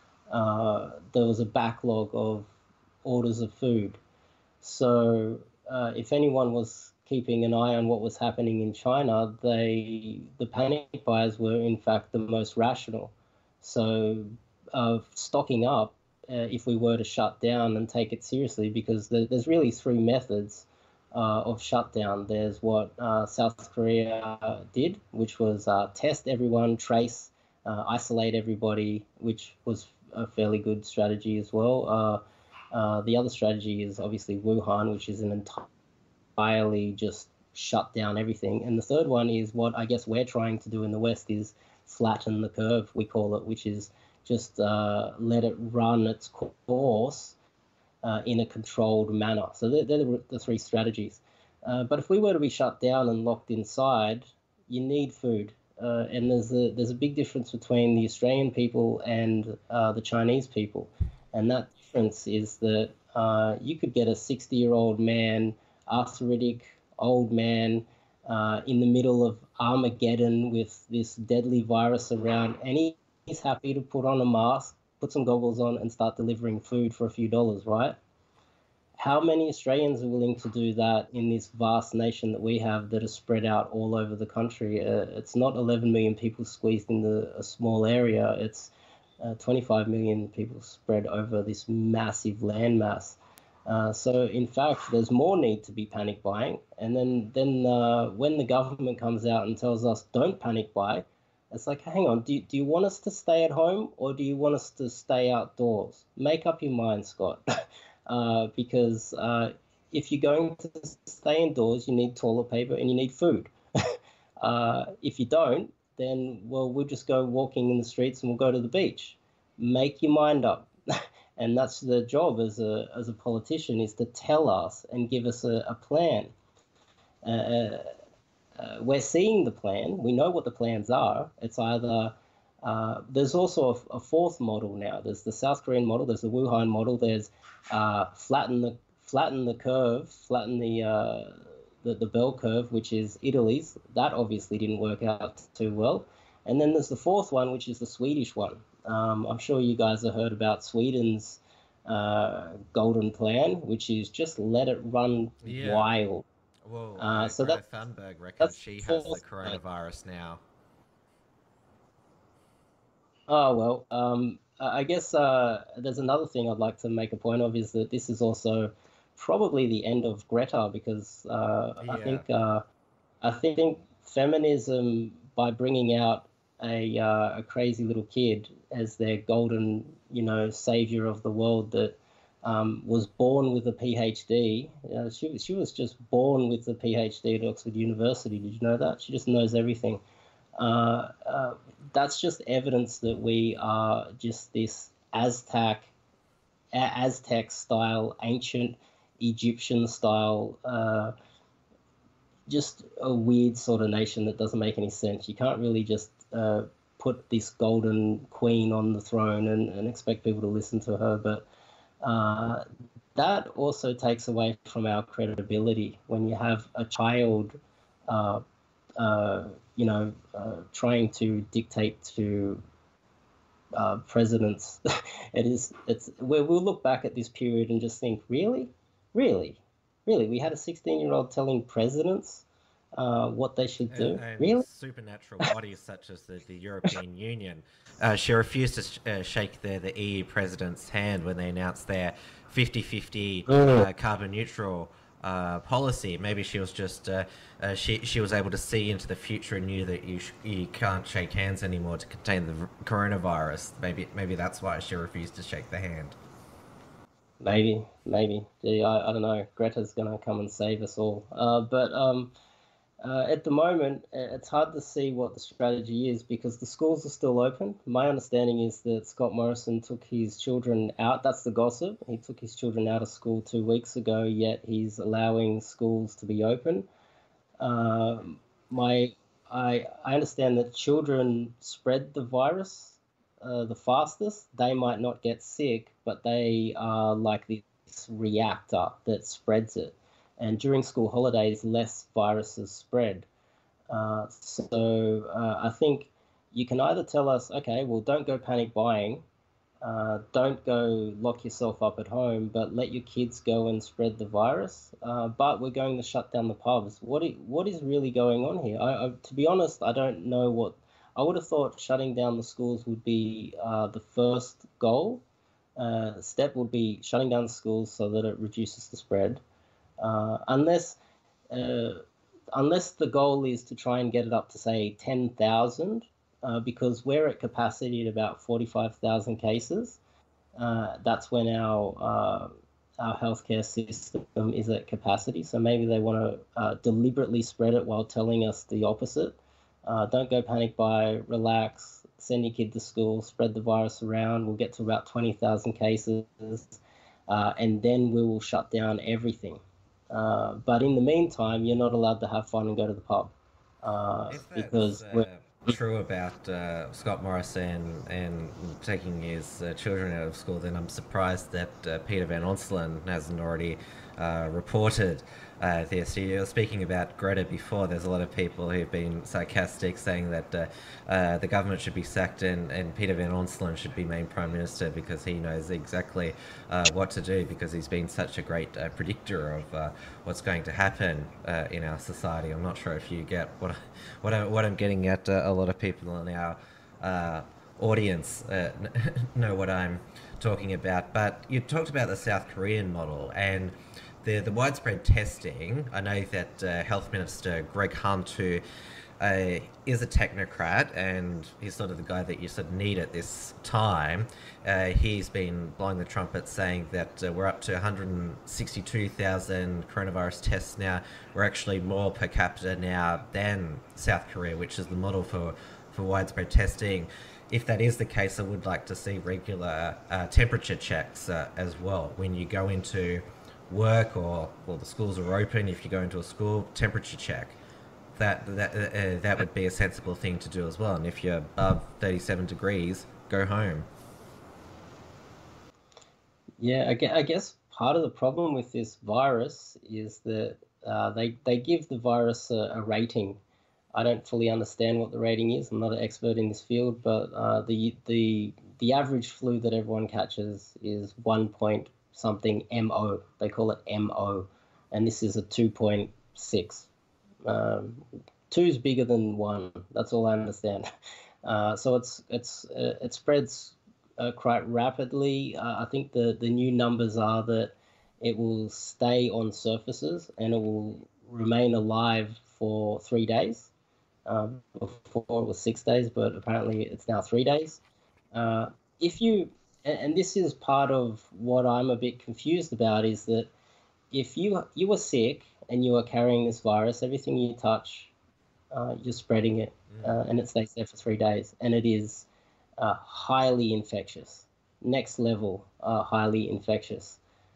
There was a backlog of orders of food. So if anyone was keeping an eye on what was happening in China, the panic buyers were in fact the most rational. So stocking up, if we were to shut down and take it seriously, because there's really three methods of shutdown. There's what South Korea did, which was test everyone, trace, isolate everybody, which was a fairly good strategy as well. The other strategy is obviously Wuhan, which is an entirely just shut down everything. And the third one is what I guess we're trying to do in the West, is flatten the curve, we call it, which is just let it run its course in a controlled manner. So they're the three strategies. But if we were to be shut down and locked inside, you need food. And there's a big difference between the Australian people and the Chinese people. And that difference is that you could get a 60-year-old man, arthritic old man, in the middle of Armageddon with this deadly virus around, and he's happy to put on a mask, put some goggles on, and start delivering food for a few dollars, right? How many Australians are willing to do that in this vast nation that we have that is spread out all over the country? It's not 11 million people squeezed into a small area. It's 25 million people spread over this massive landmass. So, in fact, there's more need to be panic buying. And then when the government comes out and tells us don't panic buy, it's like, hang on, do you want us to stay at home, or do you want us to stay outdoors? Make up your mind, Scott. Because if you're going to stay indoors, you need toilet paper and you need food. If you don't, then, well, we'll just go walking in the streets and we'll go to the beach. Make your mind up. And that's the job as a politician, is to tell us and give us a plan. We're seeing the plan. We know what the plans are. It's either There's also a fourth model now. There's the South Korean model. There's the Wuhan model. There's flatten the curve, flatten the bell curve, which is Italy's. That obviously didn't work out too well. And then there's the fourth one, which is the Swedish one. I'm sure you guys have heard about Sweden's golden plan, which is just let it run wild. Well, So Greta that Thunberg reckons that's she has the fourth. coronavirus now. Oh, well, I guess there's another thing I'd like to make a point of is that this is also probably the end of Greta because I think feminism, by bringing out a crazy little kid as their golden, savior of the world that was born with a PhD. She was just born with a PhD at Oxford University. Did you know that? She just knows everything. That's just evidence that we are just this Aztec style, ancient Egyptian style, just a weird sort of nation that doesn't make any sense. You can't really just put this golden queen on the throne and expect people to listen to her. But that also takes away from our credibility when you have a child trying to dictate to presidents. We'll look back at this period and just think, really, we had a 16-year-old telling presidents what they should do. And really? Supernatural bodies such as the European Union. She refused to shake the EU president's hand when they announced their 50-50 carbon neutral policy. Maybe she was just she was able to see into the future and knew that you can't shake hands anymore to contain the coronavirus. Maybe that's why she refused to shake the hand. Maybe. Gee, I don't know. Greta's gonna come and save us all. But at the moment, it's hard to see what the strategy is because the schools are still open. My understanding is that Scott Morrison took his children out. That's the gossip. He took his children out of school 2 weeks ago, yet he's allowing schools to be open. I understand that children spread the virus the fastest. They might not get sick, but they are like this reactor that spreads it. And during school holidays, less viruses spread. So I think you can either tell us, okay, well, don't go panic buying, don't go lock yourself up at home, but let your kids go and spread the virus. But we're going to shut down the pubs. What is really going on here? To be honest, I don't know what. I would have thought shutting down the schools would be the first goal. Step would be shutting down the schools so that it reduces the spread. Unless the goal is to try and get it up to, say, 10,000, because we're at capacity at about 45,000 cases. That's when our healthcare system is at capacity. So maybe they want to deliberately spread it while telling us the opposite. Don't go panic buy, relax, send your kid to school, spread the virus around. We'll get to about 20,000 cases, and then we will shut down everything. But in the meantime, you're not allowed to have fun and go to the pub. Because true about Scott Morrison and taking his children out of school, then I'm surprised that Peter Van Onselen hasn't already reported this. You were speaking about Greta before. There's a lot of people who've been sarcastic, saying that the government should be sacked and Peter Van Onselen should be made Prime Minister because he knows exactly what to do, because he's been such a great predictor of what's going to happen in our society. I'm not sure if you get what I'm getting at. A lot of people in our audience know what I'm talking about. But you talked about the South Korean model and the widespread testing. I know that Health Minister Greg Hunt, who is a technocrat and he's sort of the guy that you sort of need at this time, he's been blowing the trumpet saying that we're up to 162,000 coronavirus tests now. We're actually more per capita now than South Korea, which is the model for widespread testing. If that is the case, I would like to see regular temperature checks as well when you go into work or the schools are open. If you go into a school, temperature check. that would be a sensible thing to do as well. And if you're above 37 degrees, go home. Yeah, I guess part of the problem with this virus is that they give the virus a rating. I don't fully understand what the rating is. I'm not an expert in this field, but the average flu that everyone catches is 1 point something MO. They call it MO, and this is a 2.6. 2 is bigger than 1. That's all I understand. So it spreads quite rapidly. I think the new numbers are that it will stay on surfaces and it will remain alive for 3 days. Before it was 6 days, but apparently it's now 3 days. And this is part of what I'm a bit confused about, is that if you were sick and you are carrying this virus, everything you touch, you're spreading it, and it stays there for 3 days, and it is highly infectious, next level, highly infectious.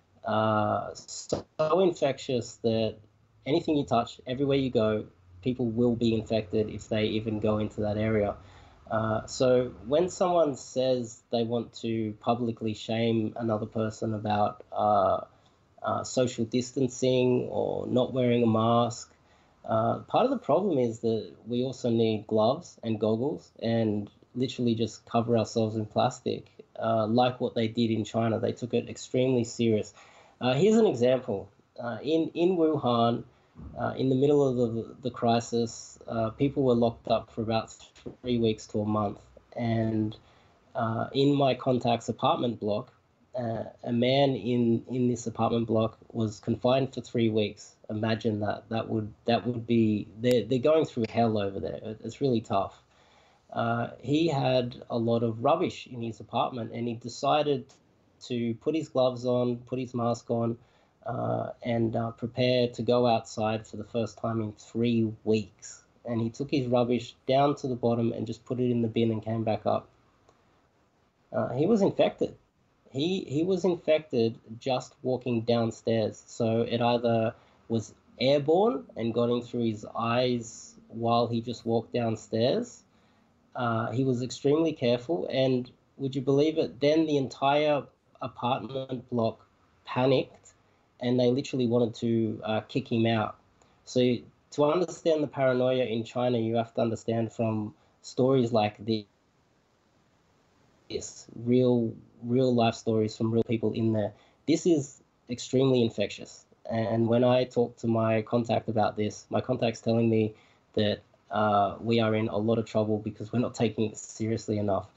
So infectious that anything you touch, everywhere you go, people will be infected if they even go into that area. So when someone says they want to publicly shame another person about social distancing or not wearing a mask, part of the problem is that we also need gloves and goggles and literally just cover ourselves in plastic, like what they did in China. They took it extremely serious. Here's an example. In Wuhan, in the middle of the crisis, people were locked up for about 3 weeks to a month. And in my contact's apartment block, a man in this apartment block was confined for 3 weeks. Imagine that. That would be, they're going through hell over there. It's really tough. He had a lot of rubbish in his apartment, and he decided to put his gloves on, put his mask on, and prepare to go outside for the first time in 3 weeks. And he took his rubbish down to the bottom and just put it in the bin and came back up. He was infected. He was infected just walking downstairs. So it either was airborne and got in through his eyes while he just walked downstairs. He was extremely careful, and would you believe it? Then the entire apartment block panicked, and they literally wanted to kick him out. So to understand the paranoia in China, you have to understand from stories like this, real life stories from real people in there. This is extremely infectious. And when I talk to my contact about this, my contact's telling me that we are in a lot of trouble because we're not taking it seriously enough.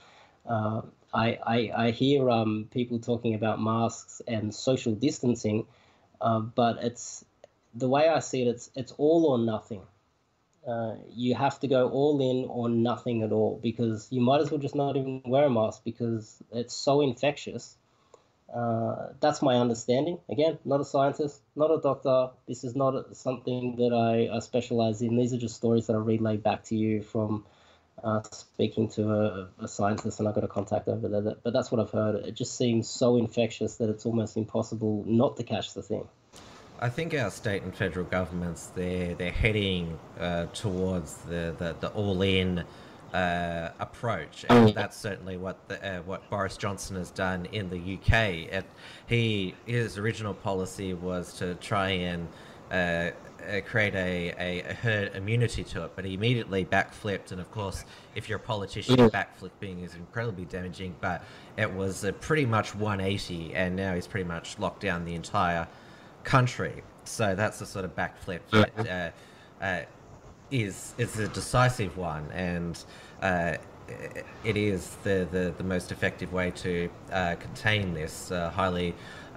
I hear people talking about masks and social distancing, but it's the way I see it. It's all or nothing. You have to go all in or nothing at all, because you might as well just not even wear a mask because it's so infectious. That's my understanding. Again, not a scientist, not a doctor. This is not something that I specialize in. These are just stories that I relay back to you from speaking to a scientist, and I got a contact over there. But that's what I've heard. It just seems so infectious that it's almost impossible not to catch the thing. I think our state and federal governments, they're heading towards the all-in approach, and that's certainly what Boris Johnson has done in the UK. His original policy was to try and create a herd immunity to it, but he immediately backflipped. And of course, if you're a politician, backflipping is incredibly damaging. But it was a pretty much 180, and now he's pretty much locked down the entire country. So that's the sort of backflip that is a decisive one, and it is the most effective way to contain this highly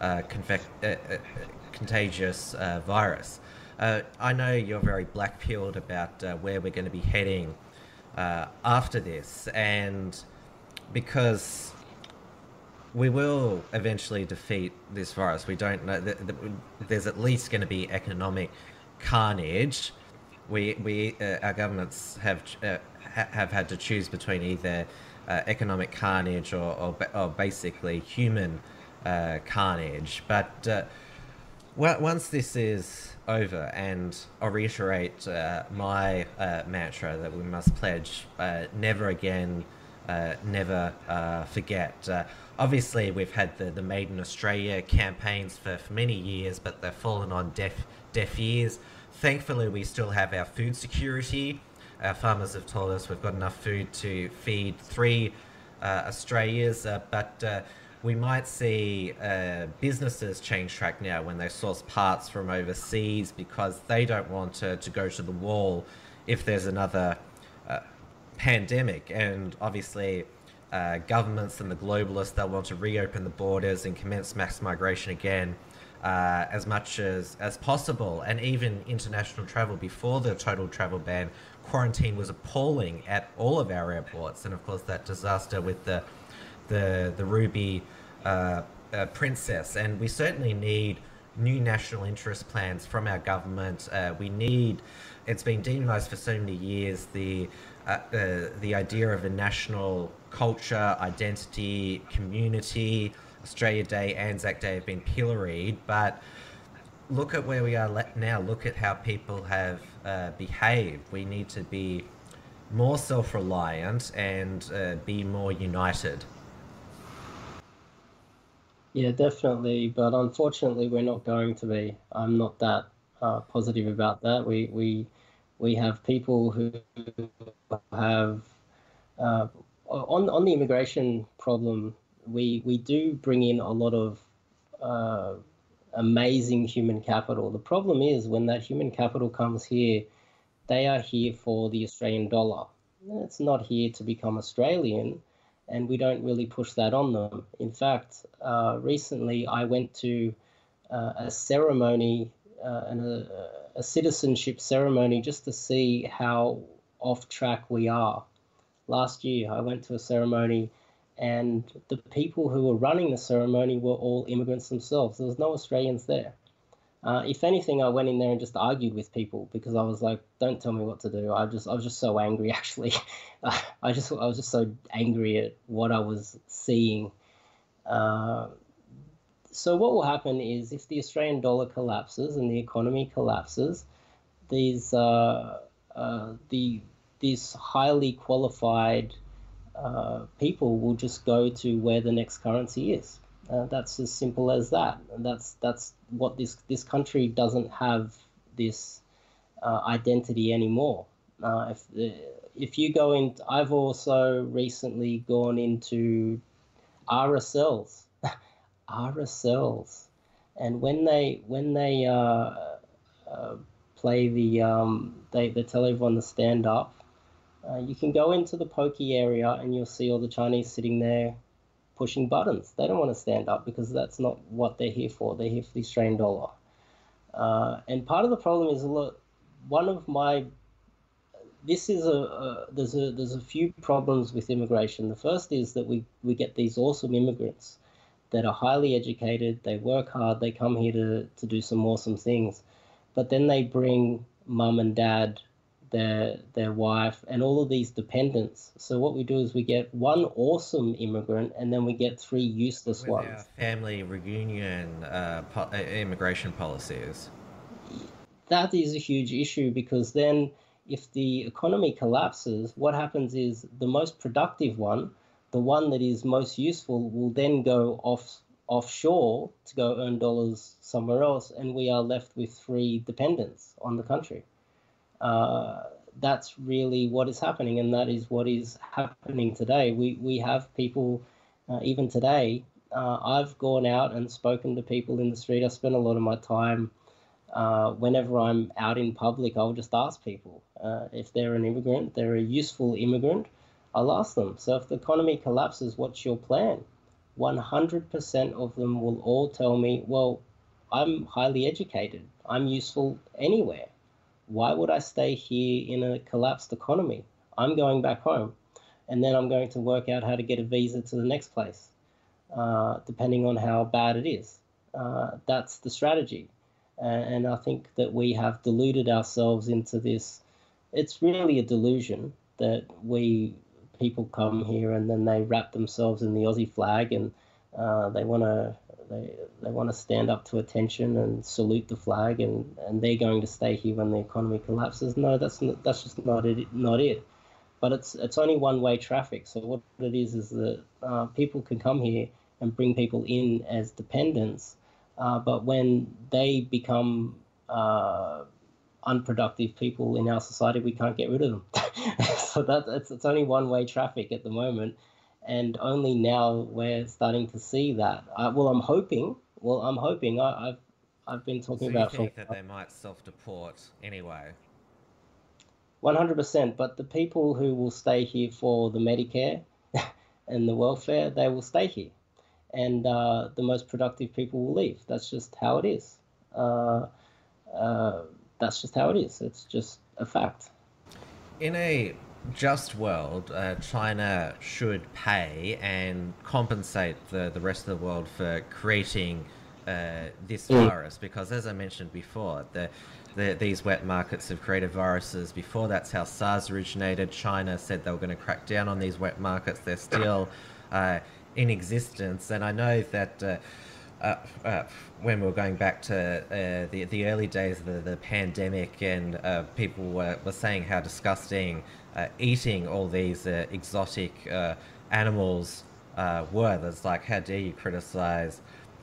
contagious virus. I know you're very black-pilled about where we're going to be heading after this, and because we will eventually defeat this virus. We don't know there's at least going to be economic carnage. Our governments have had to choose between either economic carnage or basically human carnage. But Well, once this is over, and I'll reiterate my mantra that we must pledge never again, never forget. Obviously, we've had the Made in Australia campaigns for many years, but they've fallen on deaf ears. Thankfully, we still have our food security. Our farmers have told us we've got enough food to feed 3 Australias, but we might see businesses change track now when they source parts from overseas because they don't want to go to the wall if there's another pandemic. And obviously, governments and the globalists, they'll want to reopen the borders and commence mass migration again as much as possible. And even international travel before the total travel ban, quarantine was appalling at all of our airports. And of course, that disaster with the Ruby Princess. And we certainly need new national interest plans from our government. We need, it's been demonised for so many years, the idea of a national culture, identity, community. Australia Day, Anzac Day have been pilloried, but look at where we are now. Look at how people have behaved. We need to be more self-reliant and be more united. Yeah, definitely. But unfortunately, we're not going to be. I'm not that positive about that. We have people who have on the immigration problem. We do bring in a lot of amazing human capital. The problem is when that human capital comes here, they are here for the Australian dollar. It's not here to become Australian, and we don't really push that on them. In fact, recently I went to a ceremony, a citizenship ceremony, just to see how off track we are. Last year I went to a ceremony, and the people who were running the ceremony were all immigrants themselves. There was no Australians there. If anything, I went in there and just argued with people because I was like, "Don't tell me what to do." I was just so angry. Actually, I was just so angry at what I was seeing. So what will happen is if the Australian dollar collapses and the economy collapses, these highly qualified people will just go to where the next currency is. That's as simple as that. And that's what this country doesn't have this identity anymore. If you go in, I've also recently gone into RSLs, RSLs, and when they play they tell everyone to stand up. You can go into the pokey area and you'll see all the Chinese sitting there pushing buttons. They don't want to stand up because that's not what they're here for. They're here for the Australian dollar. And part of the problem is there's a few problems with immigration. The first is that we get these awesome immigrants that are highly educated, they work hard, they come here to do some awesome things, but then they bring mum and dad, their wife, and all of these dependents. So what we do is we get one awesome immigrant, and then we get 3 useless ones. Our family reunion immigration policies. That is a huge issue because then if the economy collapses, what happens is the most productive one, the one that is most useful, will then go offshore to go earn dollars somewhere else, and we are left with 3 dependents on the country. That's really what is happening, and that is what is happening today. We have people, even today, I've gone out and spoken to people in the street. I spend a lot of my time, whenever I'm out in public, I'll just ask people. If they're an immigrant, they're a useful immigrant, I'll ask them. So if the economy collapses, what's your plan? 100% of them will all tell me, well, I'm highly educated. I'm useful anywhere. Why would I stay here in a collapsed economy? I'm going back home, and then I'm going to work out how to get a visa to the next place, depending on how bad it is. That's the strategy. And I think that we have deluded ourselves into this. It's really a delusion that people come here and then they wrap themselves in the Aussie flag and they want they want to stand up to attention and salute the flag, and they're going to stay here when the economy collapses. No, that's just not it. But it's only one-way traffic. So what it is that people can come here and bring people in as dependents, but when they become unproductive people in our society, we can't get rid of them. So it's only one-way traffic at the moment, and only now we're starting to see that. I'm hoping. I've been talking about. So you think that they might self-deport anyway? 100%. But the people who will stay here for the Medicare and the welfare, they will stay here, and the most productive people will leave. That's just how it is. That's just how it is. It's just a fact. In a just world, China should pay and compensate the rest of the world for creating this virus, because as I mentioned before, these wet markets have created viruses before. That's how SARS originated. China said they were going to crack down on these wet markets. They're still in existence, and I know that when we were going back to the early days of the pandemic, and people were saying how disgusting eating all these exotic animals were. That's like, how dare you criticize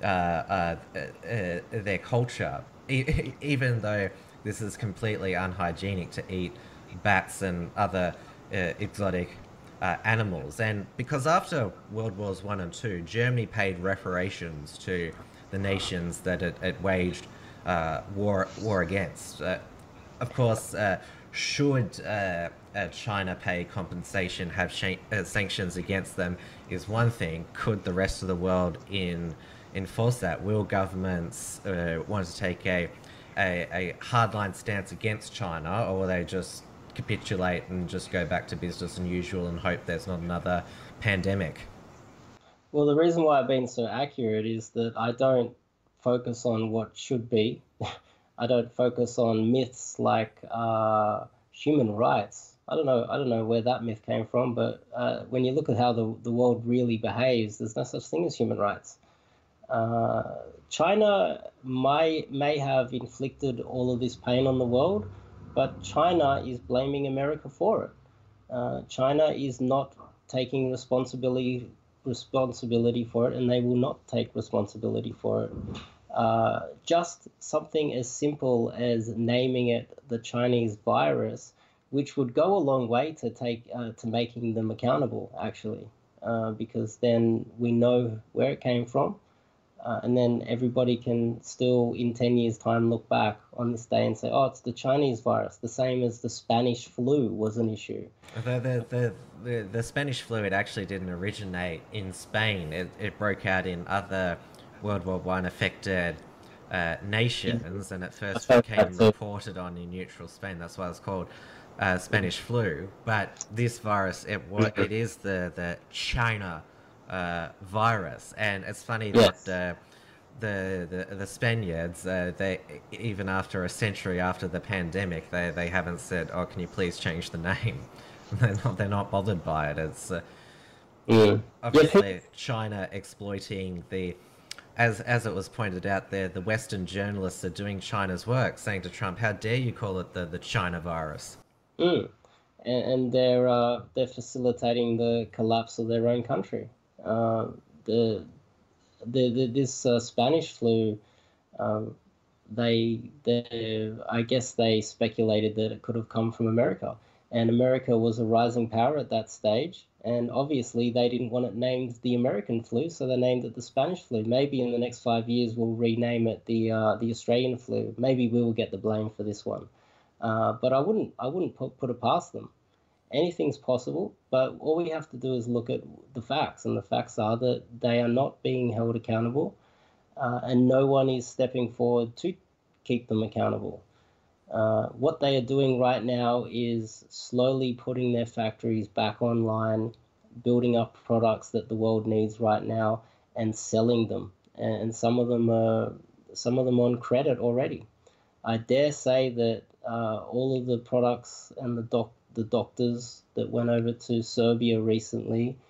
their culture, even though this is completely unhygienic to eat bats and other exotic animals. And because after World Wars I and II, Germany paid reparations to the nations that it waged war against. Of course, should China pay compensation, have sanctions against them, is one thing. Could the rest of the world enforce that? Will governments want to take a hardline stance against China, or will they just capitulate and just go back to business as usual and hope there's not another pandemic? Well, the reason why I've been so accurate is that I don't focus on what should be. I don't focus on myths like human rights. I don't know where that myth came from, but when you look at how the world really behaves, there's no such thing as human rights. China may have inflicted all of this pain on the world, but China is blaming America for it. China is not taking responsibility for it, and they will not take responsibility for it. Just something as simple as naming it the Chinese virus, which would go a long way to making them accountable, actually, because then we know where it came from. And then everybody can still, in 10 years' time, look back on this day and say, oh, it's the Chinese virus, the same as the Spanish flu was an issue. The Spanish flu, it actually didn't originate in Spain. It broke out in other World War I affected nations, and it first became reported on in neutral Spain. That's why it's called Spanish flu. But this virus, it is the China virus, and it's funny that the Spaniards, they, even after a century after the pandemic, they haven't said, oh, can you please change the name? They're not bothered by it. It's obviously China exploiting as it was pointed out there, the Western journalists are doing China's work, saying to Trump, how dare you call it the China virus? And they're facilitating the collapse of their own country. This Spanish flu, I guess they speculated that it could have come from America, and America was a rising power at that stage, and obviously they didn't want it named the American flu, so they named it the Spanish flu. Maybe in the next 5 years we'll rename it the Australian flu. Maybe we will get the blame for this one, but I wouldn't put it past them. Anything's possible, but all we have to do is look at the facts, and the facts are that they are not being held accountable, and no one is stepping forward to keep them accountable. What they are doing right now is slowly putting their factories back online, building up products that the world needs right now, and selling them. And some of them are on credit already. I dare say that all of the products and the doctors that went over to Serbia recently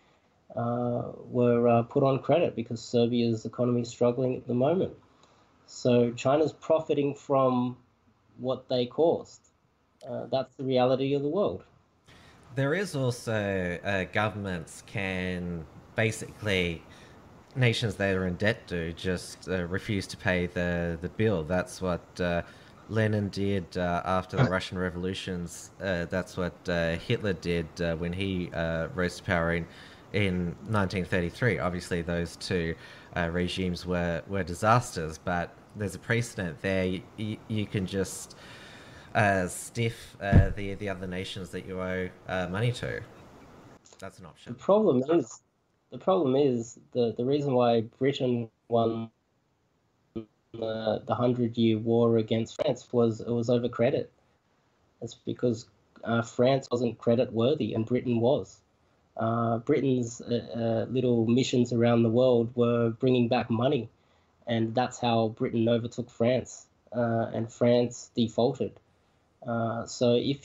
were put on credit because Serbia's economy is struggling at the moment. So China's profiting from what they caused. That's the reality of the world. There is also governments can basically nations that are in debt to just refuse to pay the bill. That's what Lenin did after the Russian revolutions. That's what Hitler did when he rose to power in 1933. Obviously, those two regimes were disasters, but there's a precedent there. You can just stiff the other nations that you owe money to. That's an option. The problem is the reason why Britain won the 100-year war against France was it was over credit. It's because France wasn't credit worthy and Britain was. Britain's little missions around the world were bringing back money, and that's how Britain overtook France, and France defaulted. So if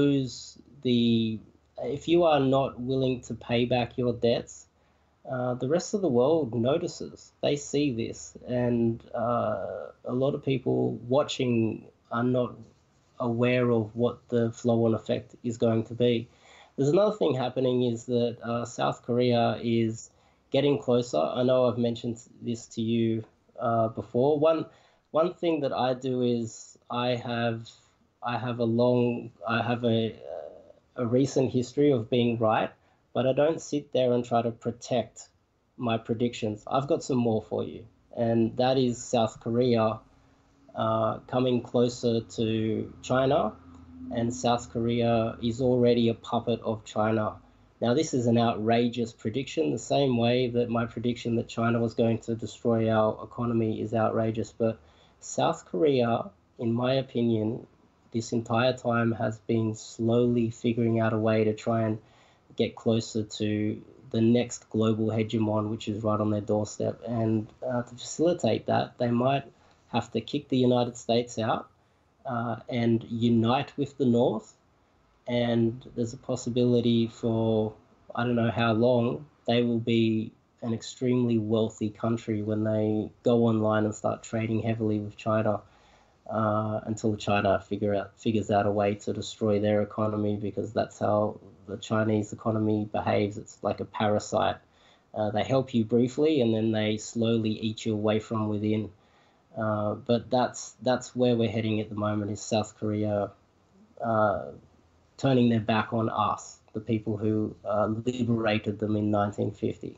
you are not willing to pay back your debts, the rest of the world notices. They see this, and a lot of people watching are not aware of what the flow-on effect is going to be. There's another thing happening is that South Korea is getting closer. I know I've mentioned this to you before. One thing that I do is I have a recent history of being right, but I don't sit there and try to protect my predictions. I've got some more for you, and that is South Korea coming closer to China, and South Korea is already a puppet of China. Now, this is an outrageous prediction, the same way that my prediction that China was going to destroy our economy is outrageous, but South Korea, in my opinion, this entire time has been slowly figuring out a way to try and get closer to the next global hegemon, which is right on their doorstep. And to facilitate that, they might have to kick the United States out and unite with the North. And there's a possibility for, I don't know how long, they will be an extremely wealthy country when they go online and start trading heavily with China. Until China figures out a way to destroy their economy, because that's how the Chinese economy behaves. It's like a parasite. They help you briefly and then they slowly eat you away from within. But that's where we're heading at the moment, is South Korea turning their back on us, the people who liberated them in 1950.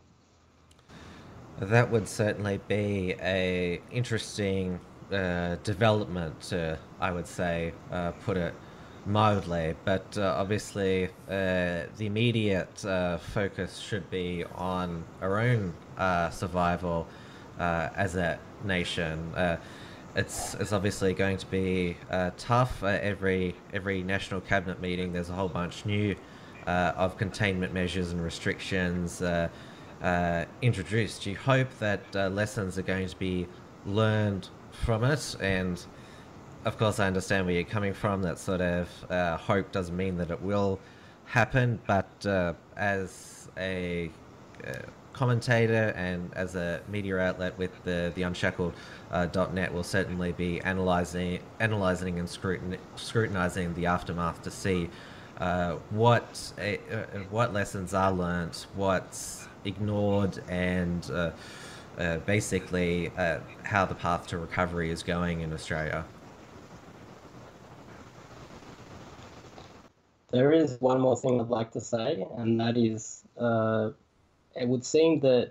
That would certainly be a interesting development, I would say, put it mildly, but obviously the immediate focus should be on our own survival as a nation. It's obviously going to be tough. Every national cabinet meeting, there's a whole bunch new of containment measures and restrictions introduced. Do you hope that lessons are going to be learned from it? And of course I understand where you're coming from. That sort of hope doesn't mean that it will happen, but as a commentator and as a media outlet with the Unshackled.net, will certainly be analysing and scrutinising the aftermath to see what lessons are learnt, what's ignored, and basically how the path to recovery is going in Australia. There is one more thing I'd like to say, and that is it would seem that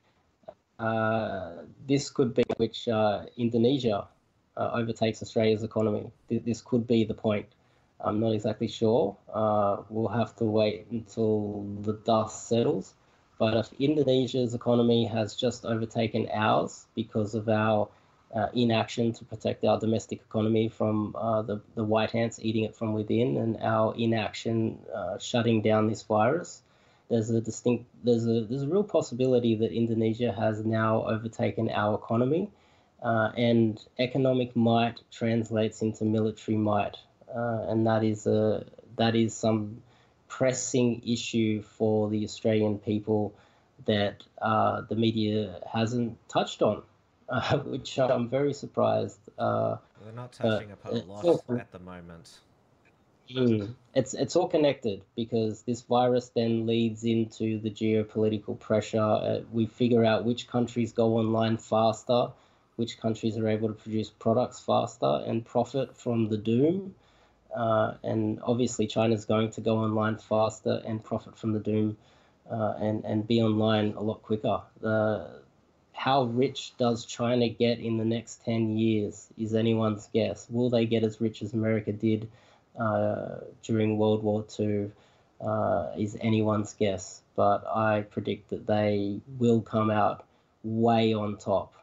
this could be which Indonesia overtakes Australia's economy. This could be the point. I'm not exactly sure. We'll have to wait until the dust settles. But if Indonesia's economy has just overtaken ours because of our inaction to protect our domestic economy from the white ants eating it from within, and our inaction shutting down this virus, there's a real possibility that Indonesia has now overtaken our economy, and economic might translates into military might, and that is some pressing issue for the Australian people that the media hasn't touched on, which I'm very surprised. They're not touching upon a lot at the moment. It's all connected, because this virus then leads into the geopolitical pressure. We figure out which countries go online faster, which countries are able to produce products faster and profit from the doom. And obviously China's going to go online faster and profit from the doom, and be online a lot quicker. How rich does China get in the next 10 years is anyone's guess. Will they get as rich as America did during World War II is anyone's guess. But I predict that they will come out way on top.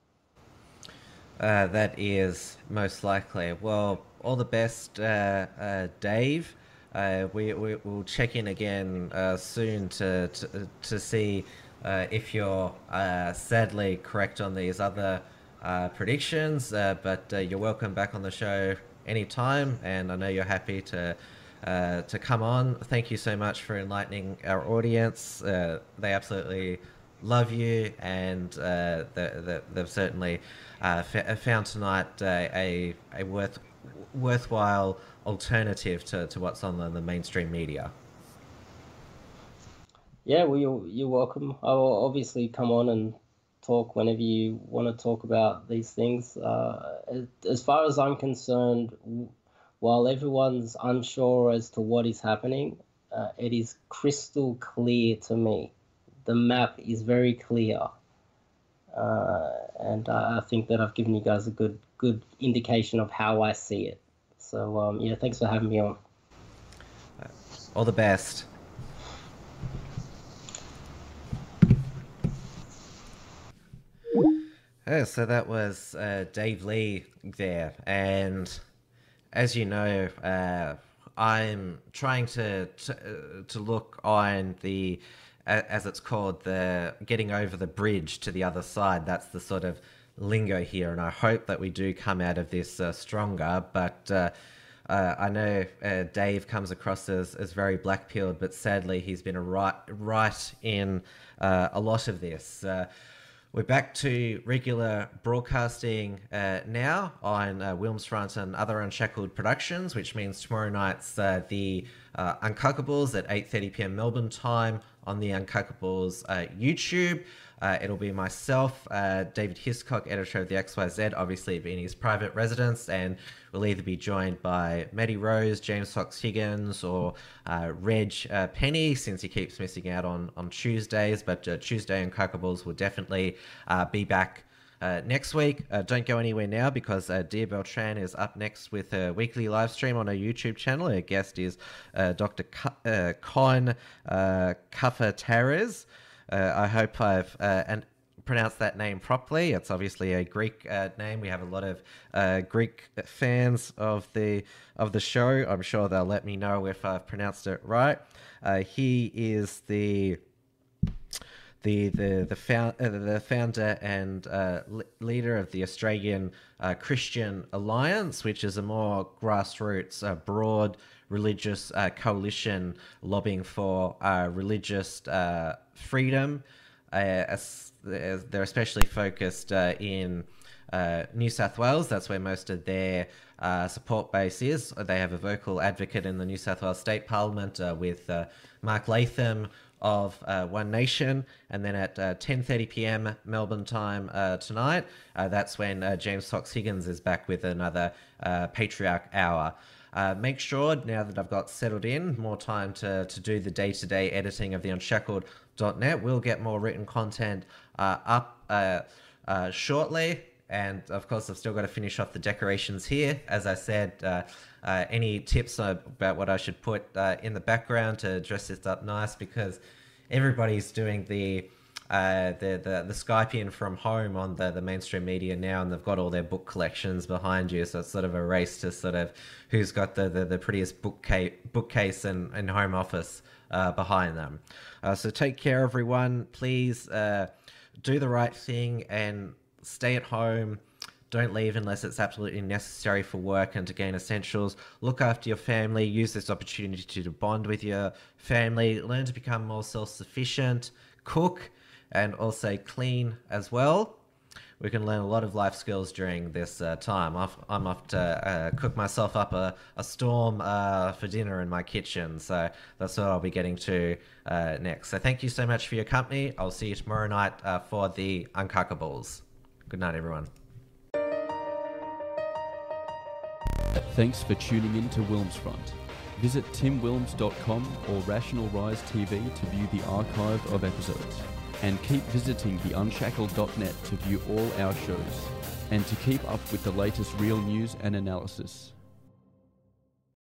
That is most likely. Well, all the best, Dave. We'll check in again soon to see if you're sadly correct on these other predictions. But you're welcome back on the show anytime, and I know you're happy to come on. Thank you so much for enlightening our audience. They absolutely love you, and they've certainly found tonight a worthwhile alternative to what's on the mainstream media. Yeah, well, you're welcome. I will obviously come on and talk whenever you want to talk about these things. As far as I'm concerned, while everyone's unsure as to what is happening, it is crystal clear to me. The map is very clear. And I think that I've given you guys a good indication of how I see it. So, yeah, thanks for having me on. All the best. So that was Dave Lee there, and as you know, I'm trying to look on the, as it's called, the getting over the bridge to the other side. That's the sort of lingo here, and I hope that we do come out of this stronger. But I know Dave comes across as very black-pilled, but sadly he's been right in a lot of this. We're back to regular broadcasting now on Wilmsfront and other Unshackled productions, which means tomorrow night's the Uncockables at 8:30 p.m. Melbourne time on the Uncockables YouTube. It'll be myself, David Hiscock, editor of the XYZ, obviously being his private residence, and we'll either be joined by Maddie Rose, James Fox Higgins, or Reg Penny, since he keeps missing out on Tuesdays. But Tuesday Uncockables will definitely be back next week. Don't go anywhere now, because Dia Beltran is up next with a weekly live stream on her YouTube channel. Her guest is Dr. Con Kafatarez. I hope I've pronounced that name properly. It's obviously a Greek name. We have a lot of Greek fans of the show. I'm sure they'll let me know if I've pronounced it right. He is the founder and leader of the Australian Christian Alliance, which is a more grassroots, broad religious coalition lobbying for religious freedom. They're especially focused in New South Wales. That's where most of their support base is. They have a vocal advocate in the New South Wales State Parliament with Mark Latham of One Nation. And then at 10:30 p.m. Melbourne time tonight, that's when James Fox Higgins is back with another Patriarch Hour. Make sure, now that I've got settled in, more time to do the day-to-day editing of the Unshackled.net, we'll get more written content up shortly. And, of course, I've still got to finish off the decorations here. As I said, any tips about what I should put in the background to dress this up nice, because everybody's doing the Skype-in from home on the mainstream media now, and they've got all their book collections behind you, so it's sort of a race to sort of who's got the prettiest bookcase and home office behind them. So take care, everyone. Please do the right thing and stay at home. Don't leave unless it's absolutely necessary for work and to gain essentials. Look after your family. Use this opportunity to bond with your family. Learn to become more self-sufficient. cook and also clean as well. We can learn a lot of life skills during this time. I'm off to cook myself up a storm for dinner in my kitchen, so that's what I'll be getting to next. So thank you so much for your company. I'll see you tomorrow night for the Uncockables. Good night, everyone. Thanks for tuning in to Wilmsfront. Visit timwilms.com or Rational Rise TV to view the archive of episodes. And keep visiting theunshackled.net to view all our shows, and to keep up with the latest real news and analysis.